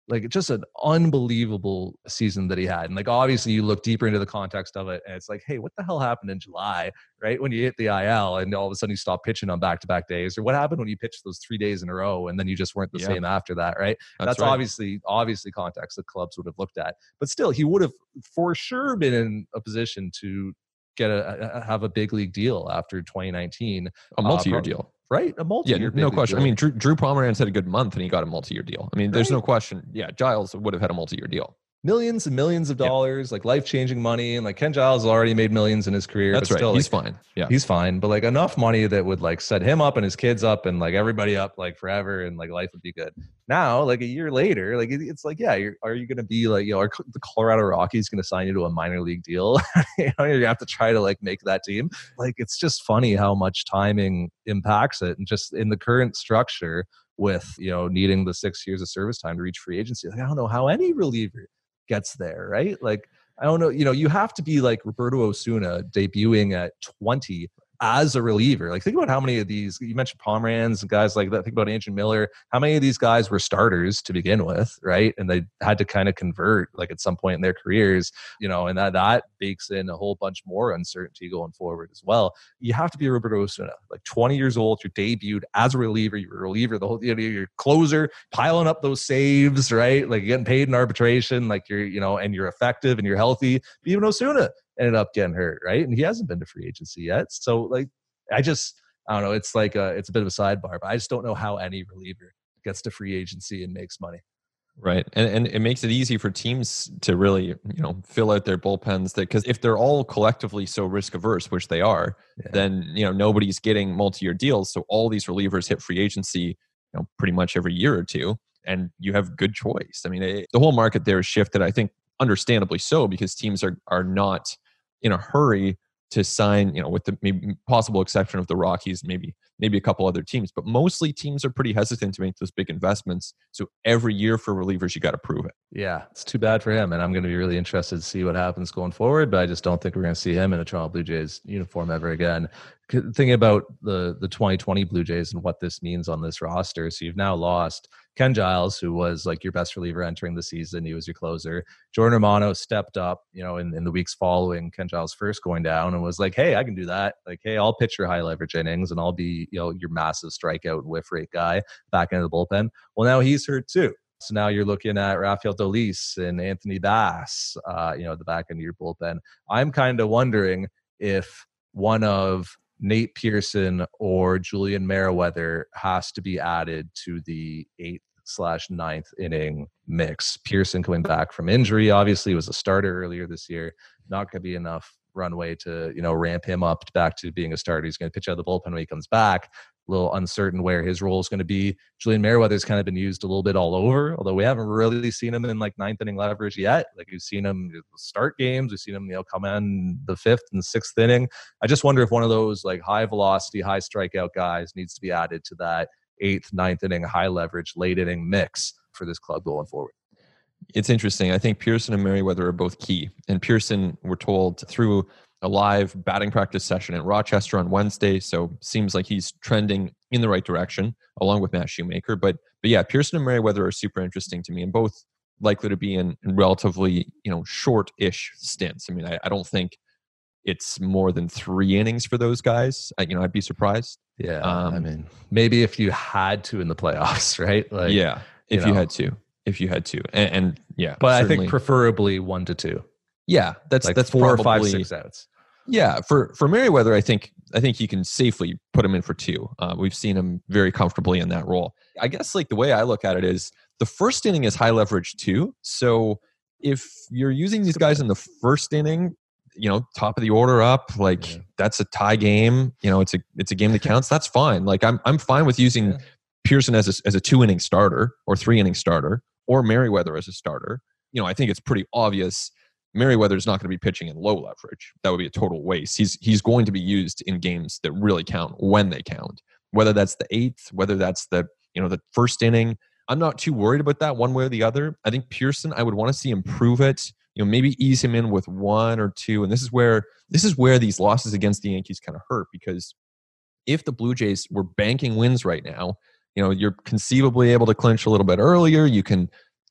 S1: Like just an unbelievable season that he had. And like, obviously you look deeper into the context of it and it's like, hey, what the hell happened in July, right? When you hit the I L and all of a sudden you stop pitching on back-to-back days, or what happened when you pitched those three days in a row and then you just weren't the
S2: Yeah.
S1: same after that, right?
S2: That's
S1: That's
S2: right.
S1: obviously, obviously context that clubs would have looked at, but still he would have for sure been in a position to get a, a have a big league deal after twenty nineteen.
S2: A multi-year
S1: uh,
S2: deal.
S1: Right? A multi-year
S2: Yeah,
S1: big
S2: no
S1: league
S2: question.
S1: deal.
S2: I mean, Drew, Drew Pomeranz had a good month and he got a multi-year deal. I mean, there's
S1: Right.
S2: no question. Yeah, Giles would have had a multi-year deal.
S1: Millions and millions of
S2: Yeah.
S1: dollars, like life-changing money. And like Ken Giles already made millions in his career.
S2: That's
S1: but
S2: right.
S1: Still,
S2: He's
S1: like,
S2: fine. Yeah.
S1: he's fine. But like enough money that would like set him up and his kids up and like everybody up like forever and like life would be good. Now, like a year later, like it, it's like, yeah, you're, are you going to be like, you know, are the Colorado Rockies going to sign you to a minor league deal? You know, you have to try to like make that team. Like, it's just funny how much timing impacts it. And just in the current structure with, you know, needing the six years of service time to reach free agency, like I don't know how any reliever gets there, right? Like, I don't know, you know, you have to be like Roberto Osuna debuting at twenty as a reliever. Like, think about how many of these, you mentioned Pomeranz and guys like that. Think about Andrew Miller. How many of these guys were starters to begin with, right? And they had to kind of convert like at some point in their careers, you know, and that, that bakes in a whole bunch more uncertainty going forward as well. You have to be Roberto Osuna, like twenty years old, you're debuted as a reliever, you're a reliever, the whole, you know, you're closer, piling up those saves, right? Like getting paid in arbitration, like you're, you know, and you're effective and you're healthy. But even Osuna ended up getting hurt, right? And he hasn't been to free agency yet. So like, I just, I don't know. It's like a, it's a bit of a sidebar, but I just don't know how any reliever gets to free agency and makes money.
S2: Right. And and it makes it easy for teams to really, you know, fill out their bullpens, that because if they're all collectively so risk averse, which they are,
S1: Yeah.
S2: then, you know, nobody's getting multi-year deals. So all these relievers hit free agency, you know, pretty much every year or two, and you have good choice. I mean, it, the whole market there is shifted, I think, understandably so, because teams are are not in a hurry to sign, you know, with the maybe possible exception of the Rockies, maybe maybe a couple other teams, but mostly teams are pretty hesitant to make those big investments. So every year for relievers, you got to prove it.
S1: Yeah, it's too bad for him. And I'm going to be really interested to see what happens going forward, but I just don't think we're going to see him in a Toronto Blue Jays uniform ever again. Thinking about the, the twenty twenty Blue Jays and what this means on this roster. So you've now lost Ken Giles, who was like your best reliever entering the season. He was your closer. Jordan Romano stepped up, you know, in, in the weeks following Ken Giles first going down and was like, hey, I can do that. Like, hey, I'll pitch your high leverage innings and I'll be, you know, your massive strikeout and whiff rate guy back into the bullpen. Well, now he's hurt too. So now you're looking at Rafael Dolis and Anthony Bass, uh, you know, the back end of your bullpen. I'm kind of wondering if one of Nate Pearson or Julian Merriweather has to be added to the eighth slash ninth inning mix. Pearson coming back from injury, obviously was a starter earlier this year. Not going to be enough runway to, you know, ramp him up back to being a starter. He's going to pitch out of the bullpen when he comes back. A little uncertain where his role is going to be. Julian Merriweather's kind of been used a little bit all over, although we haven't really seen him in like ninth inning leverage yet. Like we've seen him start games. We've seen him, you know, come in the fifth and sixth inning. I just wonder if one of those like high velocity, high strikeout guys needs to be added to that eighth, ninth inning, high leverage, late inning mix for this club going forward.
S2: It's interesting. I think Pearson and Merriweather are both key. And Pearson, we're told through a live batting practice session at Rochester on Wednesday. So seems like he's trending in the right direction along with Matt Shoemaker. But but yeah, Pearson and Merriweather are super interesting to me, and both likely to be in, in relatively, you know, short-ish stints. I mean, I, I don't think it's more than three innings for those guys. I, you know, I'd be surprised.
S1: Yeah.
S2: Um,
S1: I mean, maybe if you had to in the playoffs, right? Like,
S2: yeah, if
S1: you
S2: you,
S1: know.
S2: had to. If you had to. And, and yeah.
S1: But I
S2: certainly.
S1: think preferably one to two.
S2: Yeah, that's
S1: Like
S2: that's
S1: four
S2: probably,
S1: or five, six outs.
S2: Yeah, for for Merriweather, I think I think you can safely put him in for two. Uh, we've seen him very comfortably in that role. I guess like the way I look at it is the first inning is high leverage too. So if you're using these guys in the first inning, you know, top of the order up, like
S1: Yeah.
S2: that's a tie game. You know, it's a it's a game that counts. That's fine. Like I'm I'm fine with using
S1: Yeah.
S2: Pearson as a, as a two inning starter or three inning starter, or Merriweather as a starter. You know, I think it's pretty obvious. Merriweather's not going to be pitching in low leverage. That would be a total waste. He's he's going to be used in games that really count when they count. Whether that's the eighth, whether that's the, you know, the first inning. I'm not too worried about that one way or the other. I think Pearson, I would want to see improve it. You know, maybe ease him in with one or two. And this is where this is where these losses against the Yankees kind of hurt, because if the Blue Jays were banking wins right now, you know, you're conceivably able to clinch a little bit earlier. You can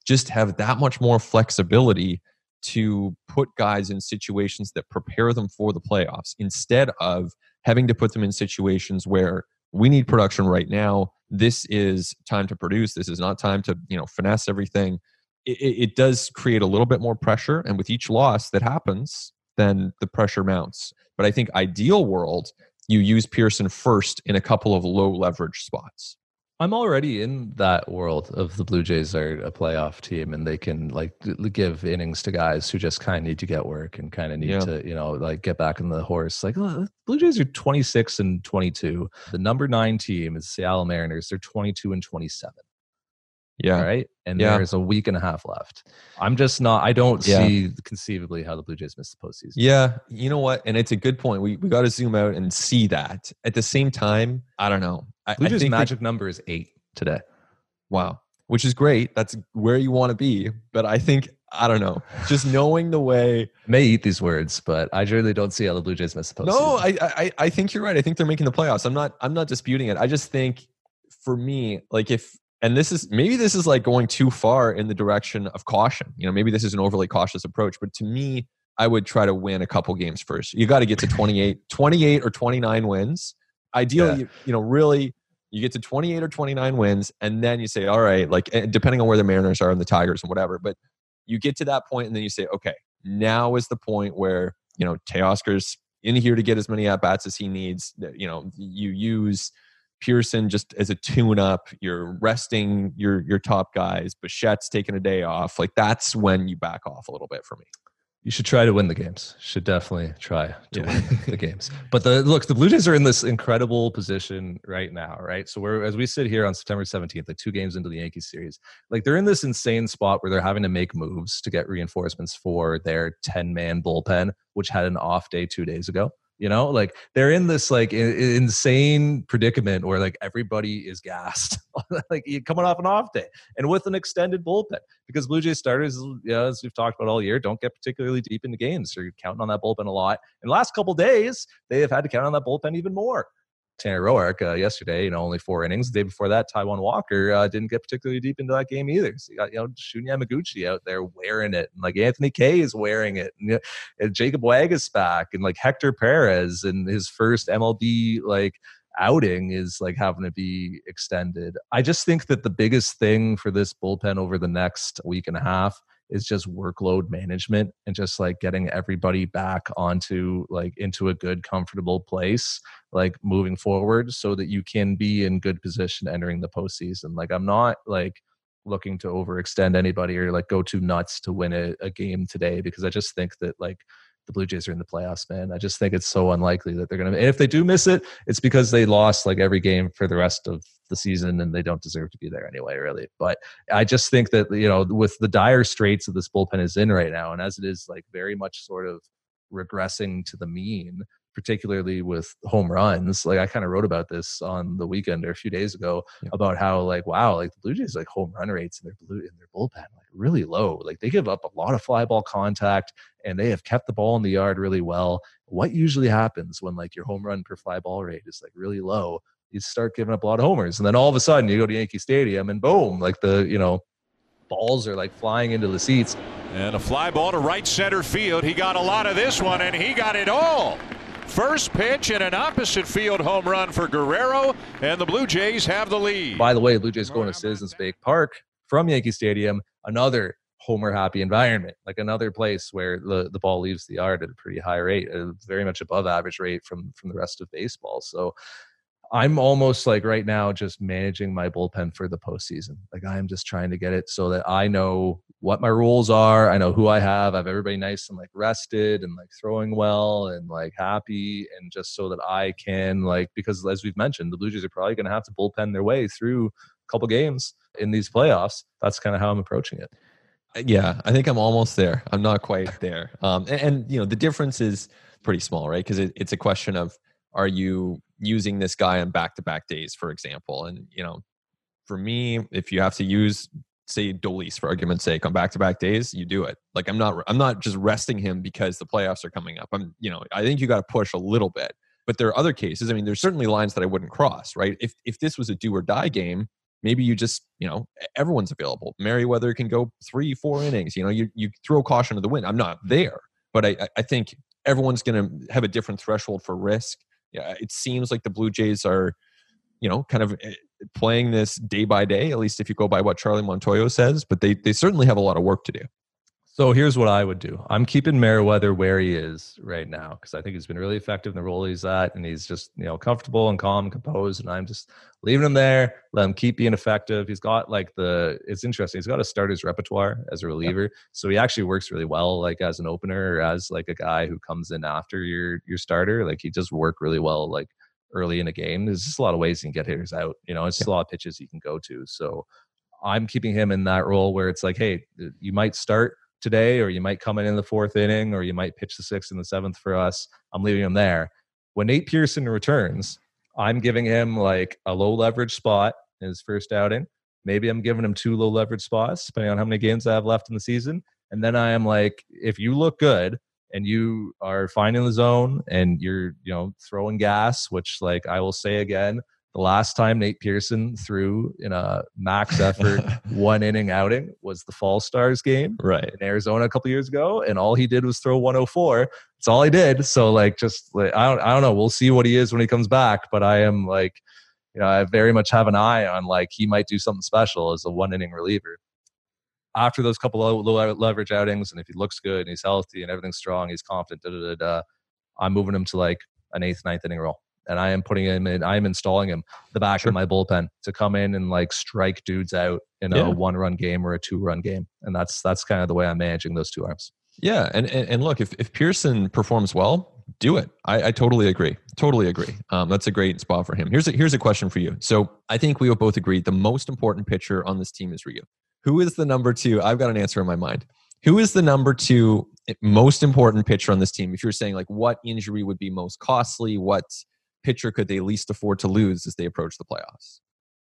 S2: just have that much more flexibility to put guys in situations that prepare them for the playoffs instead of having to put them in situations where we need production right now. This is time to produce. This is not time to, you know, finesse everything. It, it does create a little bit more pressure. And with each loss that happens, then the pressure mounts. But I think ideal world, you use Pearson first in a couple of low leverage spots.
S1: I'm already in that world of the Blue Jays are a playoff team and they can like give innings to guys who just kind of need to get work and kind of need yeah. to, you know, like get back in the horse. Like oh, Blue Jays are twenty-six and twenty-two. The number nine team is Seattle Mariners. They're twenty-two and twenty-seven.
S2: Yeah.
S1: Right. And
S2: yeah.
S1: there's a week and a half left. I'm just not, I don't yeah. see conceivably how the Blue Jays miss the postseason.
S2: Yeah. You know what? And it's a good point. We we got to zoom out and see that. At the same time, I don't know.
S1: Blue Jays' magic
S2: they,
S1: number is eight today.
S2: Wow. Which is great. That's where you want to be. But I think, I don't know, just knowing the way.
S1: May eat these words, but I really don't see how the Blue Jays miss the postseason.
S2: No, I, I I think you're right. I think they're making the playoffs. I'm not, I'm not disputing it. I just think for me, like if, and this is, maybe this is like going too far in the direction of caution. You know, maybe this is an overly cautious approach, but to me, I would try to win a couple games first. You got to get to twenty-eight, twenty-eight or twenty-nine wins. Ideally, yeah. you, you know, really, you get to twenty-eight or twenty-nine wins, and then you say, all right, like depending on where the Mariners are and the Tigers and whatever, but you get to that point and then you say, okay, now is the point where, you know, Teoscar's in here to get as many at-bats as he needs. You know, you use Pearson just as a tune-up. You're resting your your top guys. Bichette's taking a day off. Like that's when you back off a little bit for me.
S1: You should try to win the games. Should definitely try to
S2: yeah.
S1: win the games. But the look, the Blue Jays are in this incredible position right now, right? So we're as we sit here on September seventeenth, like two games into the Yankees series, like they're in this insane spot where they're having to make moves to get reinforcements for their ten-man bullpen, which had an off day two days ago. You know, like they're in this like I- insane predicament where like everybody is gassed, like coming off an off day and with an extended bullpen because Blue Jays starters, you know, as we've talked about all year, don't get particularly deep into games. So you're counting on that bullpen a lot. And the last couple of days, they have had to count on that bullpen even more. Tanner Roark uh, yesterday, you know, only four innings. The day before that, Taijuan Walker uh, didn't get particularly deep into that game either. So you got, you know, Shun Yamaguchi out there wearing it. And like Anthony Kay is wearing it. And, you know, and Jacob Wag is back. And like Hector Perez in his first M L B like outing is like having to be extended. I just think that the biggest thing for this bullpen over the next week and a half is just workload management and just like getting everybody back onto like into a good, comfortable place, like moving forward so that you can be in good position entering the postseason. Like I'm not like looking to overextend anybody or like go too nuts to win a, a game today because I just think that like the Blue Jays are in the playoffs, man. I just think it's so unlikely that they're going to, and if they do miss it, it's because they lost like every game for the rest of the season and they don't deserve to be there anyway, really. But I just think that, you know, with the dire straits that this bullpen is in right now, and as it is like very much sort of regressing to the mean, particularly with home runs. Like I kind of wrote about this on the weekend or a few days ago yeah. about how like, wow, like the Blue Jays, like home run rates in their blue in their bullpen, like really low. Like they give up a lot of fly ball contact and they have kept the ball in the yard really well. What usually happens when like your home run per fly ball rate is like really low, you start giving up a lot of homers. And then all of a sudden you go to Yankee Stadium and boom, like the, you know, balls are like flying into the seats.
S5: And a fly ball to right center field. He got a lot of this one and he got it all. First pitch and an opposite field home run for Guerrero, and the Blue Jays have the lead.
S1: By the way, Blue Jays going to Citizens Bank Park from Yankee Stadium, another homer-happy environment, like another place where the, the ball leaves the yard at a pretty high rate, a very much above average rate from, from the rest of baseball. So I'm almost like right now just managing my bullpen for the postseason. Like I'm just trying to get it so that I know what my rules are. I know who I have. I have everybody nice and like rested and like throwing well and like happy, and just so that I can like, because as we've mentioned, the Blue Jays are probably going to have to bullpen their way through a couple games in these playoffs. That's kind of how I'm approaching it.
S2: Yeah, I think I'm almost there. I'm not quite there. Um, and, and you know, the difference is pretty small, right? Because it, it's a question of, are you using this guy on back-to-back days, for example? And, you know, for me, if you have to use, say, Dolis, for argument's sake, on back-to-back days, you do it. Like, I'm not, I'm not just resting him because the playoffs are coming up. I'm, you know, I think you got to push a little bit. But there are other cases. I mean, there's certainly lines that I wouldn't cross, right? If if this was a do or die game, maybe you just, you know, everyone's available. Merriweather can go three, four innings. You know, you, you throw caution to the wind. I'm not there, but I, I think everyone's going to have a different threshold for risk. Yeah, it seems like the Blue Jays are, you know, kind of playing this day by day, at least if you go by what Charlie Montoyo says, but they they certainly have a lot of work to do.
S1: So here's what I would do. I'm keeping Merriweather where he is right now because I think he's been really effective in the role he's at, and he's just, you know, comfortable and calm and composed, and I'm just leaving him there, let him keep being effective. He's got like the, it's interesting, he's got a starter's repertoire as a reliever, yeah. So he actually works really well like as an opener or as like a guy who comes in after your your starter. Like he does work really well like early in a game. There's just a lot of ways you can get hitters out, you know, it's just yeah. a lot of pitches you can go to. So I'm keeping him in that role where it's like, hey, you might start today, or you might come in in the fourth inning, or you might pitch the sixth and the seventh for us. I'm leaving him there. When Nate Pearson returns, I'm giving him like a low leverage spot in his first outing. Maybe I'm giving him two low leverage spots, depending on how many games I have left in the season. And then I am like, if you look good and you are finding the zone and you're, you know, throwing gas, which like I will say again, the last time Nate Pearson threw in a max effort one inning outing was the Fall Stars game
S2: right
S1: in Arizona a couple years ago, and all he did was throw one oh four. That's all he did. So like, just like, I don't, I don't know. We'll see what he is when he comes back. But I am like, you know, I very much have an eye on like he might do something special as a one inning reliever. After those couple of low leverage outings, and if he looks good and he's healthy and everything's strong, he's confident. Da, da, da, da, I'm moving him to like an eighth, ninth inning role. And I am putting him in, I am installing him the back sure. of my bullpen to come in and like strike dudes out in yeah. a one run game or a two run game. And that's, that's kind of the way I'm managing those two arms.
S2: Yeah. And, and, and look, if, if Pearson performs well, do it. I, I totally agree. Totally agree. Um, that's a great spot for him. Here's a, here's a question for you. So I think we will both agree the most important pitcher on this team is Ryu. Who is the number two? I've got an answer in my mind. Who is the number two most important pitcher on this team? If you're saying like what injury would be most costly, what pitcher could they least afford to lose as they approach the playoffs?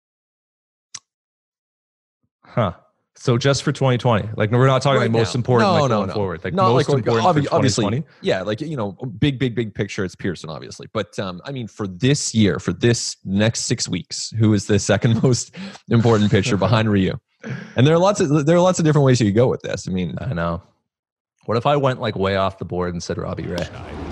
S1: Huh. So just for twenty twenty, like we're not talking right like now. Most important
S2: no,
S1: like
S2: no,
S1: going
S2: no.
S1: forward, like
S2: not
S1: most
S2: like,
S1: important
S2: obviously,
S1: for twenty twenty.
S2: Obviously, yeah, like, you know, big, big, big picture. It's Pearson, obviously, but um, I mean, for this year, for this next six weeks, who is the second most important pitcher behind Ryu? And there are lots of there are lots of different ways you could go with this. I mean,
S1: I know. What if I went like way off the board and said Robbie Ray?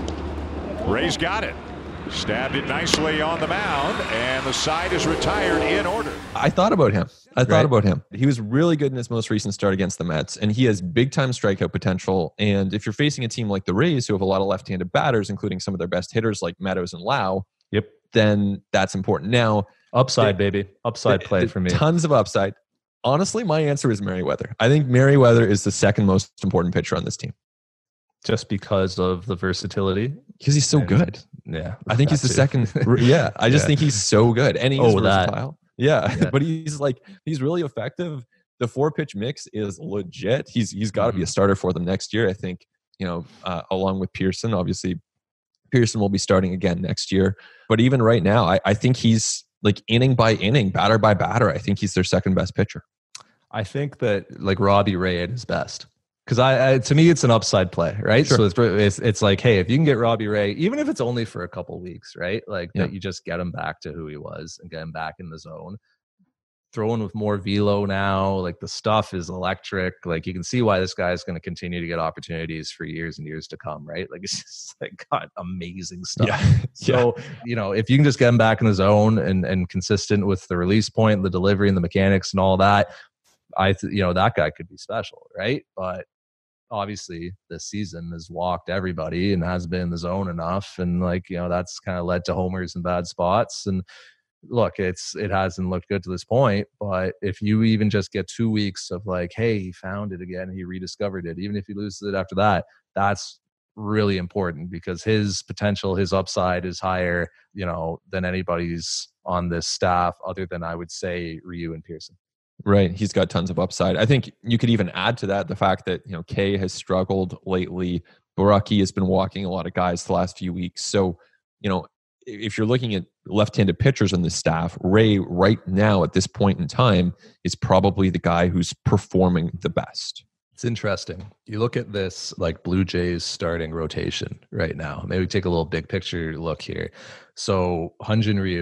S5: Ray's got it. Stabbed it nicely on the mound, and the side is retired in order.
S2: I thought about him. I thought right? about him. He was really good in his most recent start against the Mets, and he has big-time strikeout potential. And if you're facing a team like the Rays, who have a lot of left-handed batters, including some of their best hitters like Meadows and Lau,
S1: yep,
S2: then that's important. Now,
S1: upside,
S2: it,
S1: baby. Upside
S2: it,
S1: play
S2: it,
S1: for me.
S2: Tons of upside. Honestly, my answer is Merriweather. I think Merriweather is the second most important pitcher on this team.
S1: Just because of the versatility?
S2: Because he's so
S1: and,
S2: good.
S1: Yeah.
S2: I think he's the too. second. Yeah. I just yeah. think he's so good. And he's oh, versatile. Yeah. yeah. But he's like, he's really effective. The four pitch mix is legit. He's He's got to mm-hmm. be a starter for them next year. I think, you know, uh, along with Pearson, obviously Pearson will be starting again next year. But even right now, I, I think he's like inning by inning, batter by batter. I think he's their second best pitcher.
S1: I think that like Robbie Ray at his best. Because I, I, to me, it's an upside play, right? Sure. So it's, it's it's like, hey, if you can get Robbie Ray, even if it's only for a couple weeks, right? Like yeah. that, you just get him back to who he was and get him back in the zone. Throwing with more velo now, like the stuff is electric. Like you can see why this guy is going to continue to get opportunities for years and years to come, right? Like it's just like got amazing stuff. Yeah. So yeah. you know, if you can just get him back in the zone and and consistent with the release point, the delivery, and the mechanics and all that. I, th- you know, that guy could be special, right? But obviously, this season has walked everybody and has been in the zone enough, and like you know, that's kind of led to homers and bad spots. And look, it's it hasn't looked good to this point. But if you even just get two weeks of like, hey, he found it again, he rediscovered it, even if he loses it after that, that's really important because his potential, his upside is higher, you know, than anybody's on this staff, other than I would say Ryu and Pearson.
S2: Right. He's got tons of upside. I think you could even add to that the fact that, you know, Kay has struggled lately. Baraki has been walking a lot of guys the last few weeks. So, you know, if you're looking at left-handed pitchers on the staff, Ray right now at this point in time is probably the guy who's performing the best.
S1: It's interesting. You look at this like Blue Jays starting rotation right now. Maybe take a little big picture look here. So Hyun-Jin Ryu,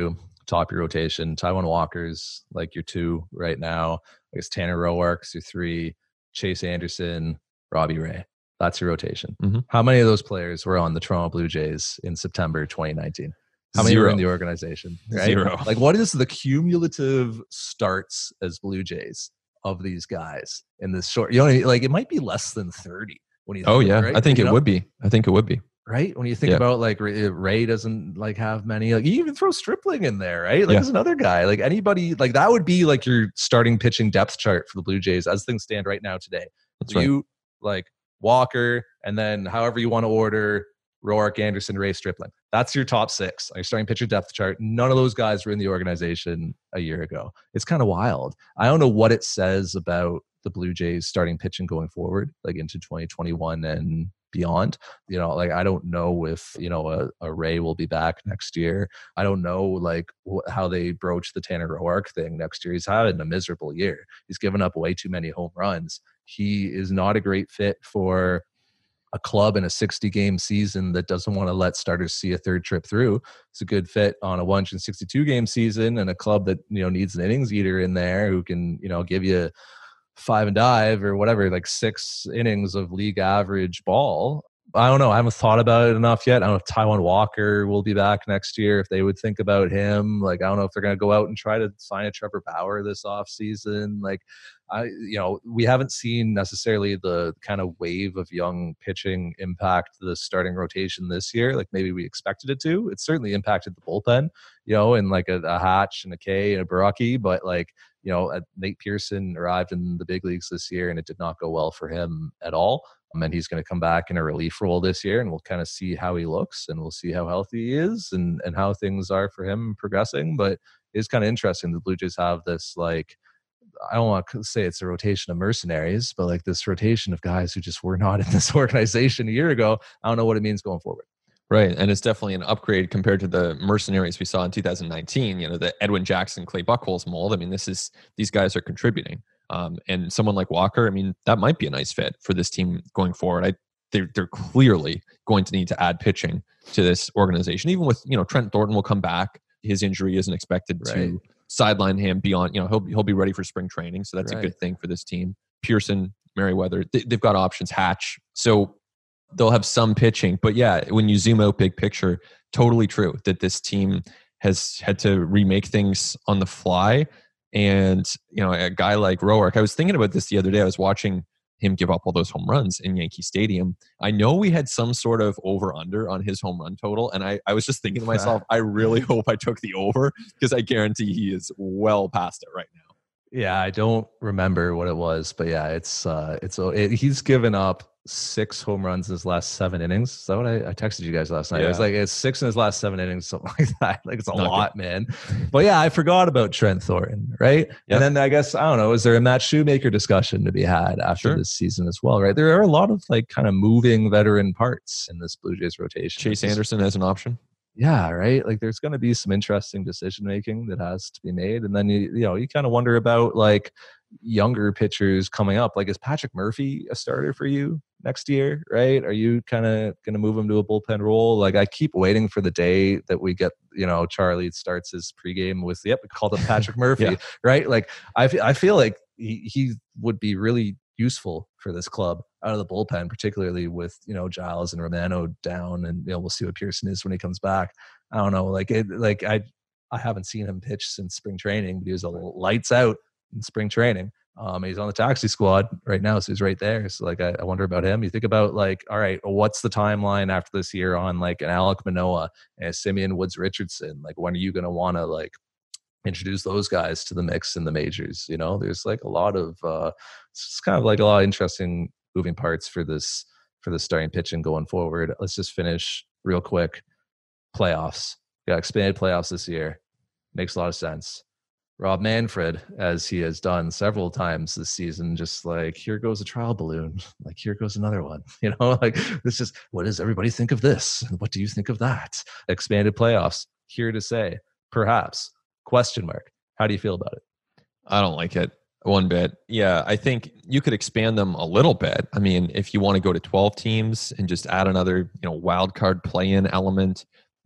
S1: top your rotation. Taijuan Walker's like your two right now. I guess Tanner Roark's your three. Chase Anderson, Robbie Ray. That's your rotation.
S2: Mm-hmm.
S1: How many of those players were on the Toronto Blue Jays in September twenty nineteen? How many
S2: Zero.
S1: were in the organization? Right?
S2: Zero.
S1: Like, what is the cumulative starts as Blue Jays of these guys in this short? You know, like it might be less than thirty when you. Think
S2: Oh
S1: of
S2: yeah,
S1: it, right?
S2: I think
S1: you
S2: it
S1: know?
S2: would be. I think it would be.
S1: Right? When you think
S2: Yeah.
S1: about like Ray, Ray doesn't like have many, like you even throw Stripling in there, right? Like
S2: Yeah.
S1: there's another guy, like anybody, like that would be like your starting pitching depth chart for the Blue Jays as things stand right now today.
S2: That's
S1: So
S2: right.
S1: you like Walker, and then however you want to order Roark, Anderson, Ray, Stripling. That's your top six. You're starting pitcher depth chart. None of those guys were in the organization a year ago. It's kind of wild. I don't know what it says about the Blue Jays starting pitching going forward, like into twenty twenty-one and beyond. You know, like I don't know if, you know, a, a Ray will be back next year. I don't know like wh- how they broach the Tanner Roark thing next year. He's having a miserable year. He's given up way too many home runs. He is not a great fit for a club in a sixty game season that doesn't want to let starters see a third trip through. It's a good fit on a one hundred sixty-two game season and a club that, you know, needs an innings eater in there who can, you know, give you five and dive or whatever, like six innings of league average ball. I don't know. I haven't thought about it enough yet. I don't know if Taijuan Walker will be back next year, if they would think about him. Like, I don't know if they're going to go out and try to sign a Trevor Bauer this offseason. Like, I, you know, we haven't seen necessarily the kind of wave of young pitching impact the starting rotation this year. Like maybe we expected it to. It certainly impacted the bullpen, you know, and like a, a Hatch and a K and a Baraki, but like, you know, uh, Nate Pearson arrived in the big leagues this year and it did not go well for him at all. Um, and he's going to come back in a relief role this year, and we'll kind of see how he looks and we'll see how healthy he is and, and how things are for him progressing. But it's kind of interesting. The Blue Jays have this, like, I don't want to say it's a rotation of mercenaries, but like this rotation of guys who just were not in this organization a year ago. I don't know what it means going forward.
S2: Right. And it's definitely an upgrade compared to the mercenaries we saw in two thousand nineteen, you know, the Edwin Jackson, Clay Buchholz mold. I mean, this is, these guys are contributing. Um, and someone like Walker, I mean, that might be a nice fit for this team going forward. I, they're, they're clearly going to need to add pitching to this organization, even with, you know, Trent Thornton will come back. His injury isn't expected
S1: Right.
S2: to sideline him beyond, you know, he'll, he'll be ready for spring training. So that's
S1: Right.
S2: a good thing for this team. Pearson, Merriweather, they, they've got options. Hatch. So they'll have some pitching. But yeah, when you zoom out big picture, totally true that this team has had to remake things on the fly. And, you know, a guy like Roark, I was thinking about this the other day. I was watching him give up all those home runs in Yankee Stadium. I know we had some sort of over under on his home run total. And I, I was just thinking to myself, I really hope I took the over, because I guarantee he is well past it right now.
S1: Yeah, I don't remember what it was, but yeah, it's uh, it's it, he's given up six home runs in his last seven innings. Is that what I, I texted you guys last night?
S2: Yeah.
S1: It was like it's six in his last seven innings, something like that. Like it's a
S2: Not
S1: lot, man. But yeah, I forgot about Trent Thornton, right?
S2: Yep.
S1: And then I guess I don't know. Is there a Matt Shoemaker discussion to be had after
S2: Sure.
S1: this season as well? Right? There are a lot of like kind of moving veteran parts in this Blue Jays rotation.
S2: Chase
S1: This is-
S2: Anderson as an option.
S1: Yeah, right. Like there's going to be some interesting decision making that has to be made, and then you you know you kind of wonder about like younger pitchers coming up. Like, is Patrick Murphy a starter for you next year? Right? Are you kind of going to move him to a bullpen role? Like, I keep waiting for the day that we get, you know, Charlie starts his pregame with yep, we called him Patrick Murphy,
S2: Yeah.
S1: right? Like, I fe- I feel like he he would be really useful for this club out of the bullpen, particularly with, you know, Giles and Romano down, and you know we'll see what Pearson is when he comes back. I don't know, like it, like I I haven't seen him pitch since spring training, but he was a little lights out in spring training. Um, he's on the taxi squad right now, so he's right there. So like I, I wonder about him. You think about like, all right, well, what's the timeline after this year on like an Alek Manoah and a Simeon Woods Richardson? Like, when are you going to want to like introduce those guys to the mix in the majors? You know, there's like a lot of uh it's kind of like a lot of interesting moving parts for this for the starting pitching going forward. Let's just finish real quick. Playoffs. Got expanded playoffs this year. Makes a lot of sense. Rob Manfred, as he has done several times this season, just like, here goes a trial balloon. Like, here goes another one. You know, like, this just, what does everybody think of this? What do you think of that? Expanded playoffs. Here to say, perhaps. Question mark. How do you feel about it?
S2: I don't like it one bit. Yeah, I think you could expand them a little bit. I mean, if you want to go to twelve teams and just add another, you know, wild card play-in element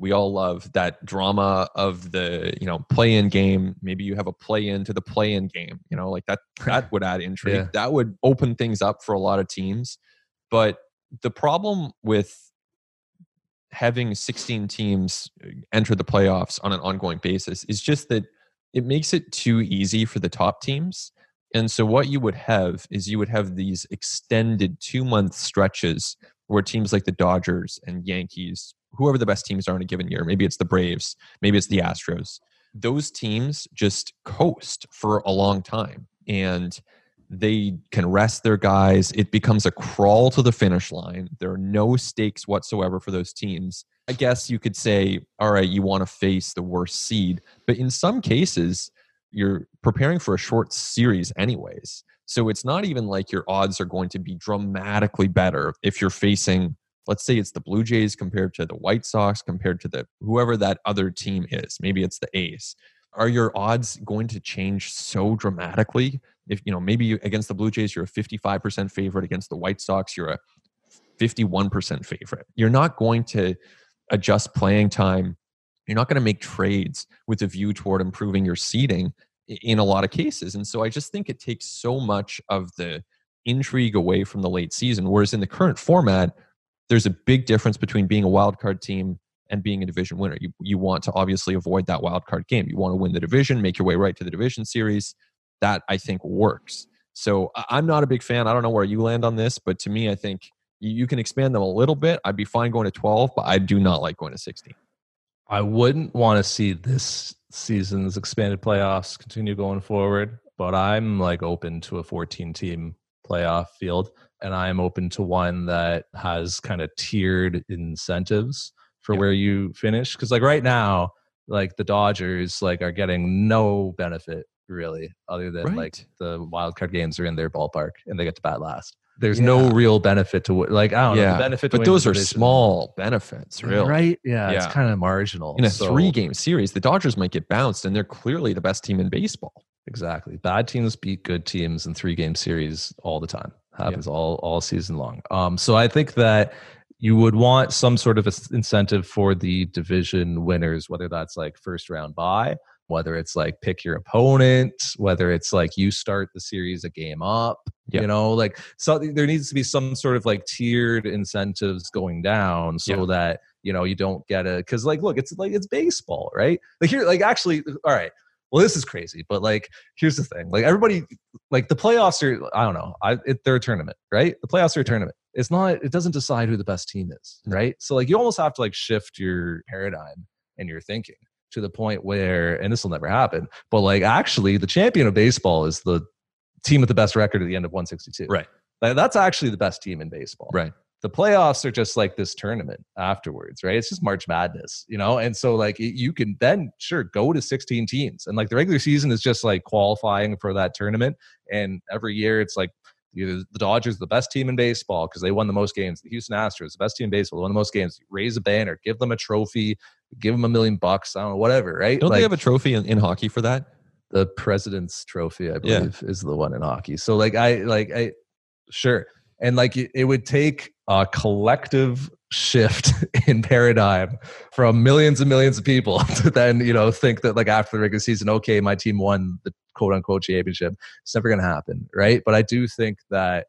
S2: We all love that drama of the, you know, play-in game. Maybe you have a play-in to the play-in game. You know, like that, that would add intrigue.
S1: Yeah.
S2: That would open things up for a lot of teams. But the problem with having sixteen teams enter the playoffs on an ongoing basis is just that it makes it too easy for the top teams. And so what you would have is you would have these extended two-month stretches where teams like the Dodgers and Yankees, whoever the best teams are in a given year, maybe it's the Braves, maybe it's the Astros, those teams just coast for a long time. And they can rest their guys. It becomes a crawl to the finish line. There are no stakes whatsoever for those teams. I guess you could say, all right, you want to face the worst seed. But in some cases, you're preparing for a short series anyways. So it's not even like your odds are going to be dramatically better if you're facing, let's say it's the Blue Jays compared to the White Sox, compared to the whoever that other team is. Maybe it's the A's. Are your odds going to change so dramatically? If, you know, maybe you, against the Blue Jays, you're a fifty-five percent favorite. Against the White Sox, you're a fifty-one percent favorite. You're not going to adjust playing time. You're not going to make trades with a view toward improving your seeding in a lot of cases. And so I just think it takes so much of the intrigue away from the late season. Whereas in the current format, there's a big difference between being a wild card team and being a division winner. You you want to obviously avoid that wild card game. You want to win the division, make your way right to the division series. That, I think, works. So I'm not a big fan. I don't know where you land on this, but to me, I think you can expand them a little bit. I'd be fine going to twelve, but I do not like going to sixteen.
S1: I wouldn't want to see this season's expanded playoffs continue going forward, but I'm like open to a fourteen team playoff field, and I'm open to one that has kind of tiered incentives for
S2: yeah.
S1: where you finish. Because like right now, like the Dodgers like are getting no benefit really, other than
S2: right.
S1: like the wild card games are in their ballpark and they get to bat last. There's
S2: yeah.
S1: no real benefit to like I don't
S2: yeah.
S1: know the benefit, to
S2: but those are
S1: division.
S2: Small benefits, really,
S1: right? Yeah,
S2: yeah.
S1: it's kind of marginal
S2: in a
S1: so,
S2: three-game series. The Dodgers might get bounced, and they're clearly the best team in baseball.
S1: Exactly, bad teams beat good teams in three-game series all the time. Happens yeah. all all season long. Um, so I think that you would want some sort of incentive for the division winners, whether that's like first round bye, whether it's like pick your opponent, whether it's like you start the series a game up, yep. you know, like so there needs to be some sort of like tiered incentives going down so yep. that, you know, you don't get a, cause like, look, it's like, it's baseball, right? Like here, like actually, all right, well, this is crazy, but like, here's the thing. Like everybody, like the playoffs are, I don't know, I, it, they're a tournament, right? The playoffs are a tournament. It's not, it doesn't decide who the best team is, right? So like you almost have to like shift your paradigm and your thinking to the point where, and this will never happen, but like actually the champion of baseball is the team with the best record at the end of one sixty-two.
S2: Right.
S1: Like, that's actually the best team in baseball.
S2: Right.
S1: The playoffs are just like this tournament afterwards, right? It's just March Madness, you know? And so like it, you can then sure go to sixteen teams, and like the regular season is just like qualifying for that tournament. And every year it's like either the Dodgers, the best team in baseball because they won the most games. The Houston Astros, the best team in baseball, they won the most games. Raise a banner, give them a trophy, give them a million bucks. I don't know, whatever, right?
S2: Don't
S1: like,
S2: they have a trophy in, in hockey for that?
S1: The President's Trophy, I believe,
S2: yeah.
S1: is the one in hockey. So like I like I sure. And like it, it would take a collective shift in paradigm from millions and millions of people to then, you know, think that like after the regular season, okay, my team won the quote unquote championship. It's never going to happen. Right. But I do think that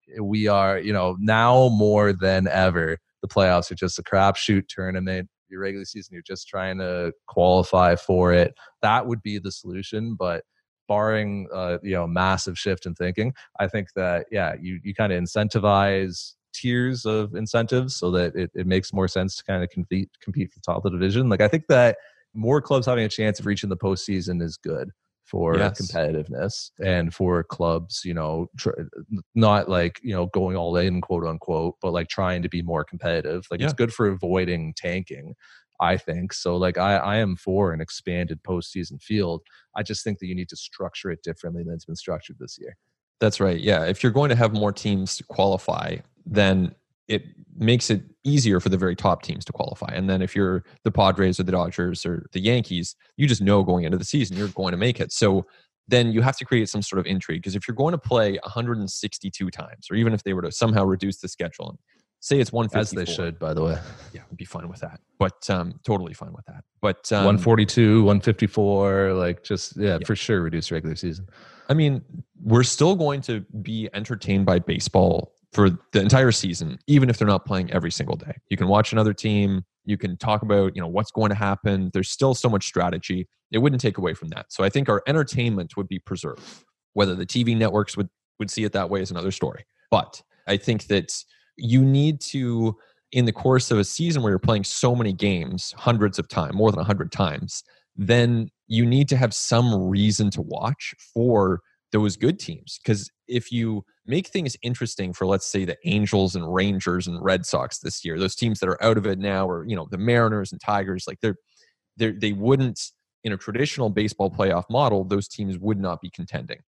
S1: we are, you know, now more than ever, the playoffs are just a crapshoot tournament. Your regular season, you're just trying to qualify for it. That would be the solution. But barring uh, you know, massive shift in thinking, I think that yeah, you you kind of incentivize tiers of incentives so that it, it makes more sense to kind of compete compete for the top of the division. Like I think that more clubs having a chance of reaching the postseason is good for yes. competitiveness and for clubs, you know, tr- not like, you know, going all in, quote unquote, but like trying to be more competitive. Like yeah. it's good for avoiding tanking, I think. So like I, I am for an expanded postseason field. I just think that you need to structure it differently than it's been structured this year.
S2: That's right. Yeah. If you're going to have more teams qualify, then it makes it easier for the very top teams to qualify. And then if you're the Padres or the Dodgers or the Yankees, you just know going into the season, you're going to make it. So then you have to create some sort of intrigue, because if you're going to play one hundred sixty-two times, or even if they were to somehow reduce the schedule, say it's one fifty-four.
S1: As they should, by the way.
S2: Yeah, I'd be fine with that. But um, totally fine with that. But um,
S1: one forty-two, one fifty-four, like just, yeah,
S2: yeah,
S1: for sure reduce regular season.
S2: I mean, we're still going to be entertained by baseball for the entire season, even if they're not playing every single day. You can watch another team. You can talk about, you know, what's going to happen. There's still so much strategy. It wouldn't take away from that. So I think our entertainment would be preserved. Whether the T V networks would, would see it that way is another story. But I think that you need to, in the course of a season where you're playing so many games, hundreds of times, more than one hundred times, then you need to have some reason to watch for those good teams. Because if you make things interesting for, let's say, the Angels and Rangers and Red Sox this year, those teams that are out of it now, or, you know, the Mariners and Tigers, like they're, they're they wouldn't, in a traditional baseball playoff model, those teams would not be contending.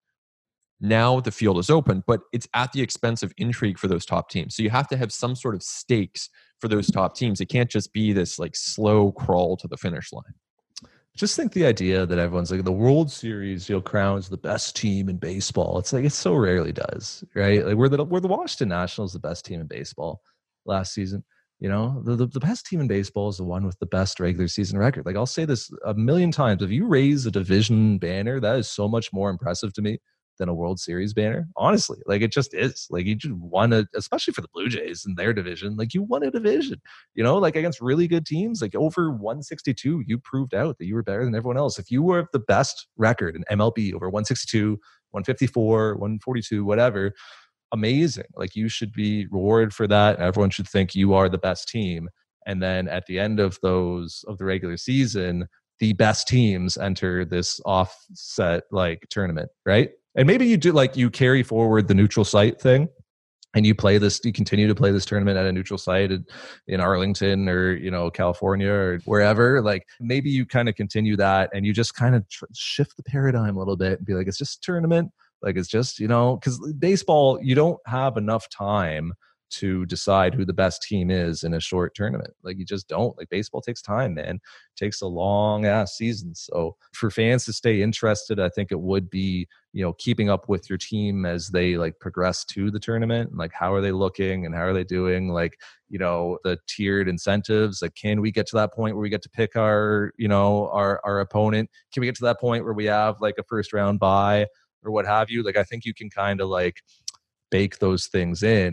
S2: Now the field is open, but it's at the expense of intrigue for those top teams. So you have to have some sort of stakes for those top teams. It can't just be this like slow crawl to the finish line.
S1: Just think the idea that everyone's like the World Series, you know, crowns the best team in baseball. It's like it so rarely does, right? Like we're the we're the Washington Nationals, the best team in baseball last season. You know, the, the the best team in baseball is the one with the best regular season record. Like I'll say this a million times: if you raise a division banner, that is so much more impressive to me than a World Series banner. Honestly, like it just is. Like you just won a, especially for the Blue Jays in their division. Like you won a division, you know, like against really good teams. Like over one sixty-two, you proved out that you were better than everyone else. If you were the best record in M L B over one sixty-two, one fifty-four, one forty-two, whatever, amazing. Like you should be rewarded for that. Everyone should think you are the best team. And then at the end of those of the regular season, the best teams enter this offset like tournament, right? And maybe you do like you carry forward the neutral site thing and you play this, you continue to play this tournament at a neutral site in, in Arlington or, you know, California or wherever. Like maybe you kind of continue that and you just kind of tr- shift the paradigm a little bit and be like, it's just a tournament. Like it's just, you know, because baseball, you don't have enough time to decide who the best team is in a short tournament. Like you just don't. Like baseball takes time, man. It takes a long ass season. So for fans to stay interested, I think it would be, you know, keeping up with your team as they like progress to the tournament. Like how are they looking and how are they doing? Like, you know, the tiered incentives. Like can we get to that point where we get to pick our, you know, our our opponent? Can we get to that point where we have like a first round bye or what have you? Like I think you can kind of like bake those things in.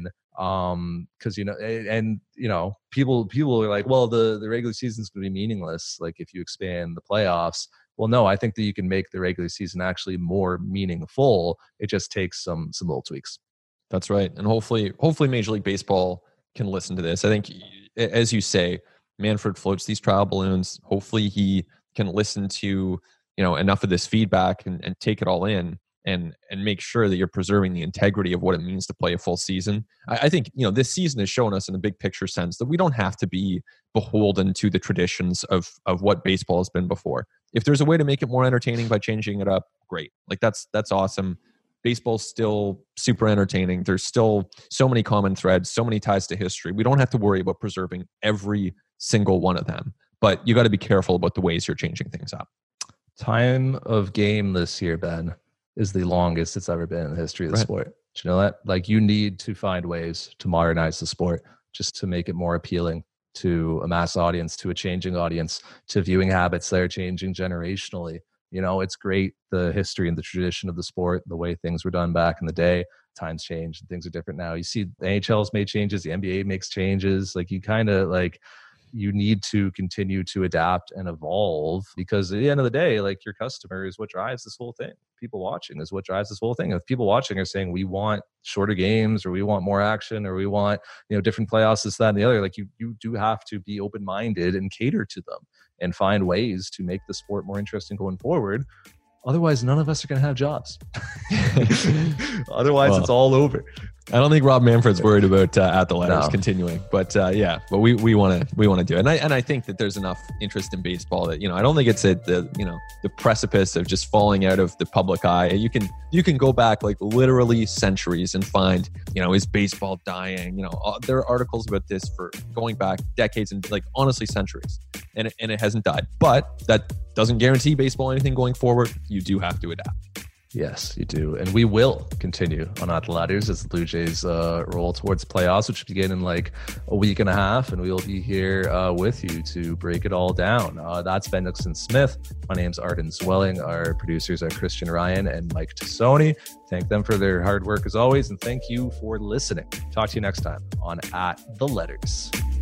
S1: Um, because you know, and, and you know, people people are like, well, the the regular season is going to be meaningless. Like if you expand the playoffs, well, no, I think that you can make the regular season actually more meaningful. It just takes some some little tweaks.
S2: That's right, and hopefully, hopefully, Major League Baseball can listen to this. I think, as you say, Manfred floats these trial balloons. Hopefully, he can listen to you know enough of this feedback and, and take it all in. And and make sure that you're preserving the integrity of what it means to play a full season. I, I think you know this season has shown us in the big picture sense that we don't have to be beholden to the traditions of of what baseball has been before. If there's a way to make it more entertaining by changing it up, great. Like that's that's awesome. Baseball's still super entertaining. There's still so many common threads, so many ties to history. We don't have to worry about preserving every single one of them. But you got to be careful about the ways you're changing things up.
S1: Time of game this year, Ben, is the longest it's ever been in the history of the
S2: Right.
S1: sport. Do you know that? Like you need to find ways to modernize the sport just to make it more appealing to a mass audience, to a changing audience, to viewing habits that are changing generationally. You know, it's great, the history and the tradition of the sport, the way things were done back in the day. Times change and things are different now. You see the N H L's made changes, the N B A makes changes. Like you kind of like, you need to continue to adapt and evolve because at the end of the day, like your customer is what drives this whole thing. People watching is what drives this whole thing. If people watching are saying we want shorter games or we want more action or we want, you know, different playoffs, this, that, and the other, like you, you do have to be open-minded and cater to them and find ways to make the sport more interesting going forward. Otherwise, none of us are going to have jobs. Otherwise,
S2: Well,
S1: it's all over.
S2: I don't think Rob Manfred's worried about uh, at the letters
S1: No.
S2: continuing, but uh, yeah, but we we want to we want to do it, and I and I think that there's enough interest in baseball that you know I don't think it's at the you know the precipice of just falling out of the public eye. You can you can go back like literally centuries and find you know is baseball dying? You know uh, there are articles about this for going back decades and like honestly centuries, and it, and it hasn't died. But that doesn't guarantee baseball anything going forward. You do have to adapt.
S1: Yes, you do. And we will continue on At the Ladders as the Blue Jays uh, roll towards playoffs, which begin in like a week and a half. And we'll be here uh, with you to break it all down. Uh, that's Ben Nicholson-Smith. My name's Arden Zwelling. Our producers are Christian Ryan and Mike Tassoni. Thank them for their hard work as always. And thank you for listening. Talk to you next time on At the Letters.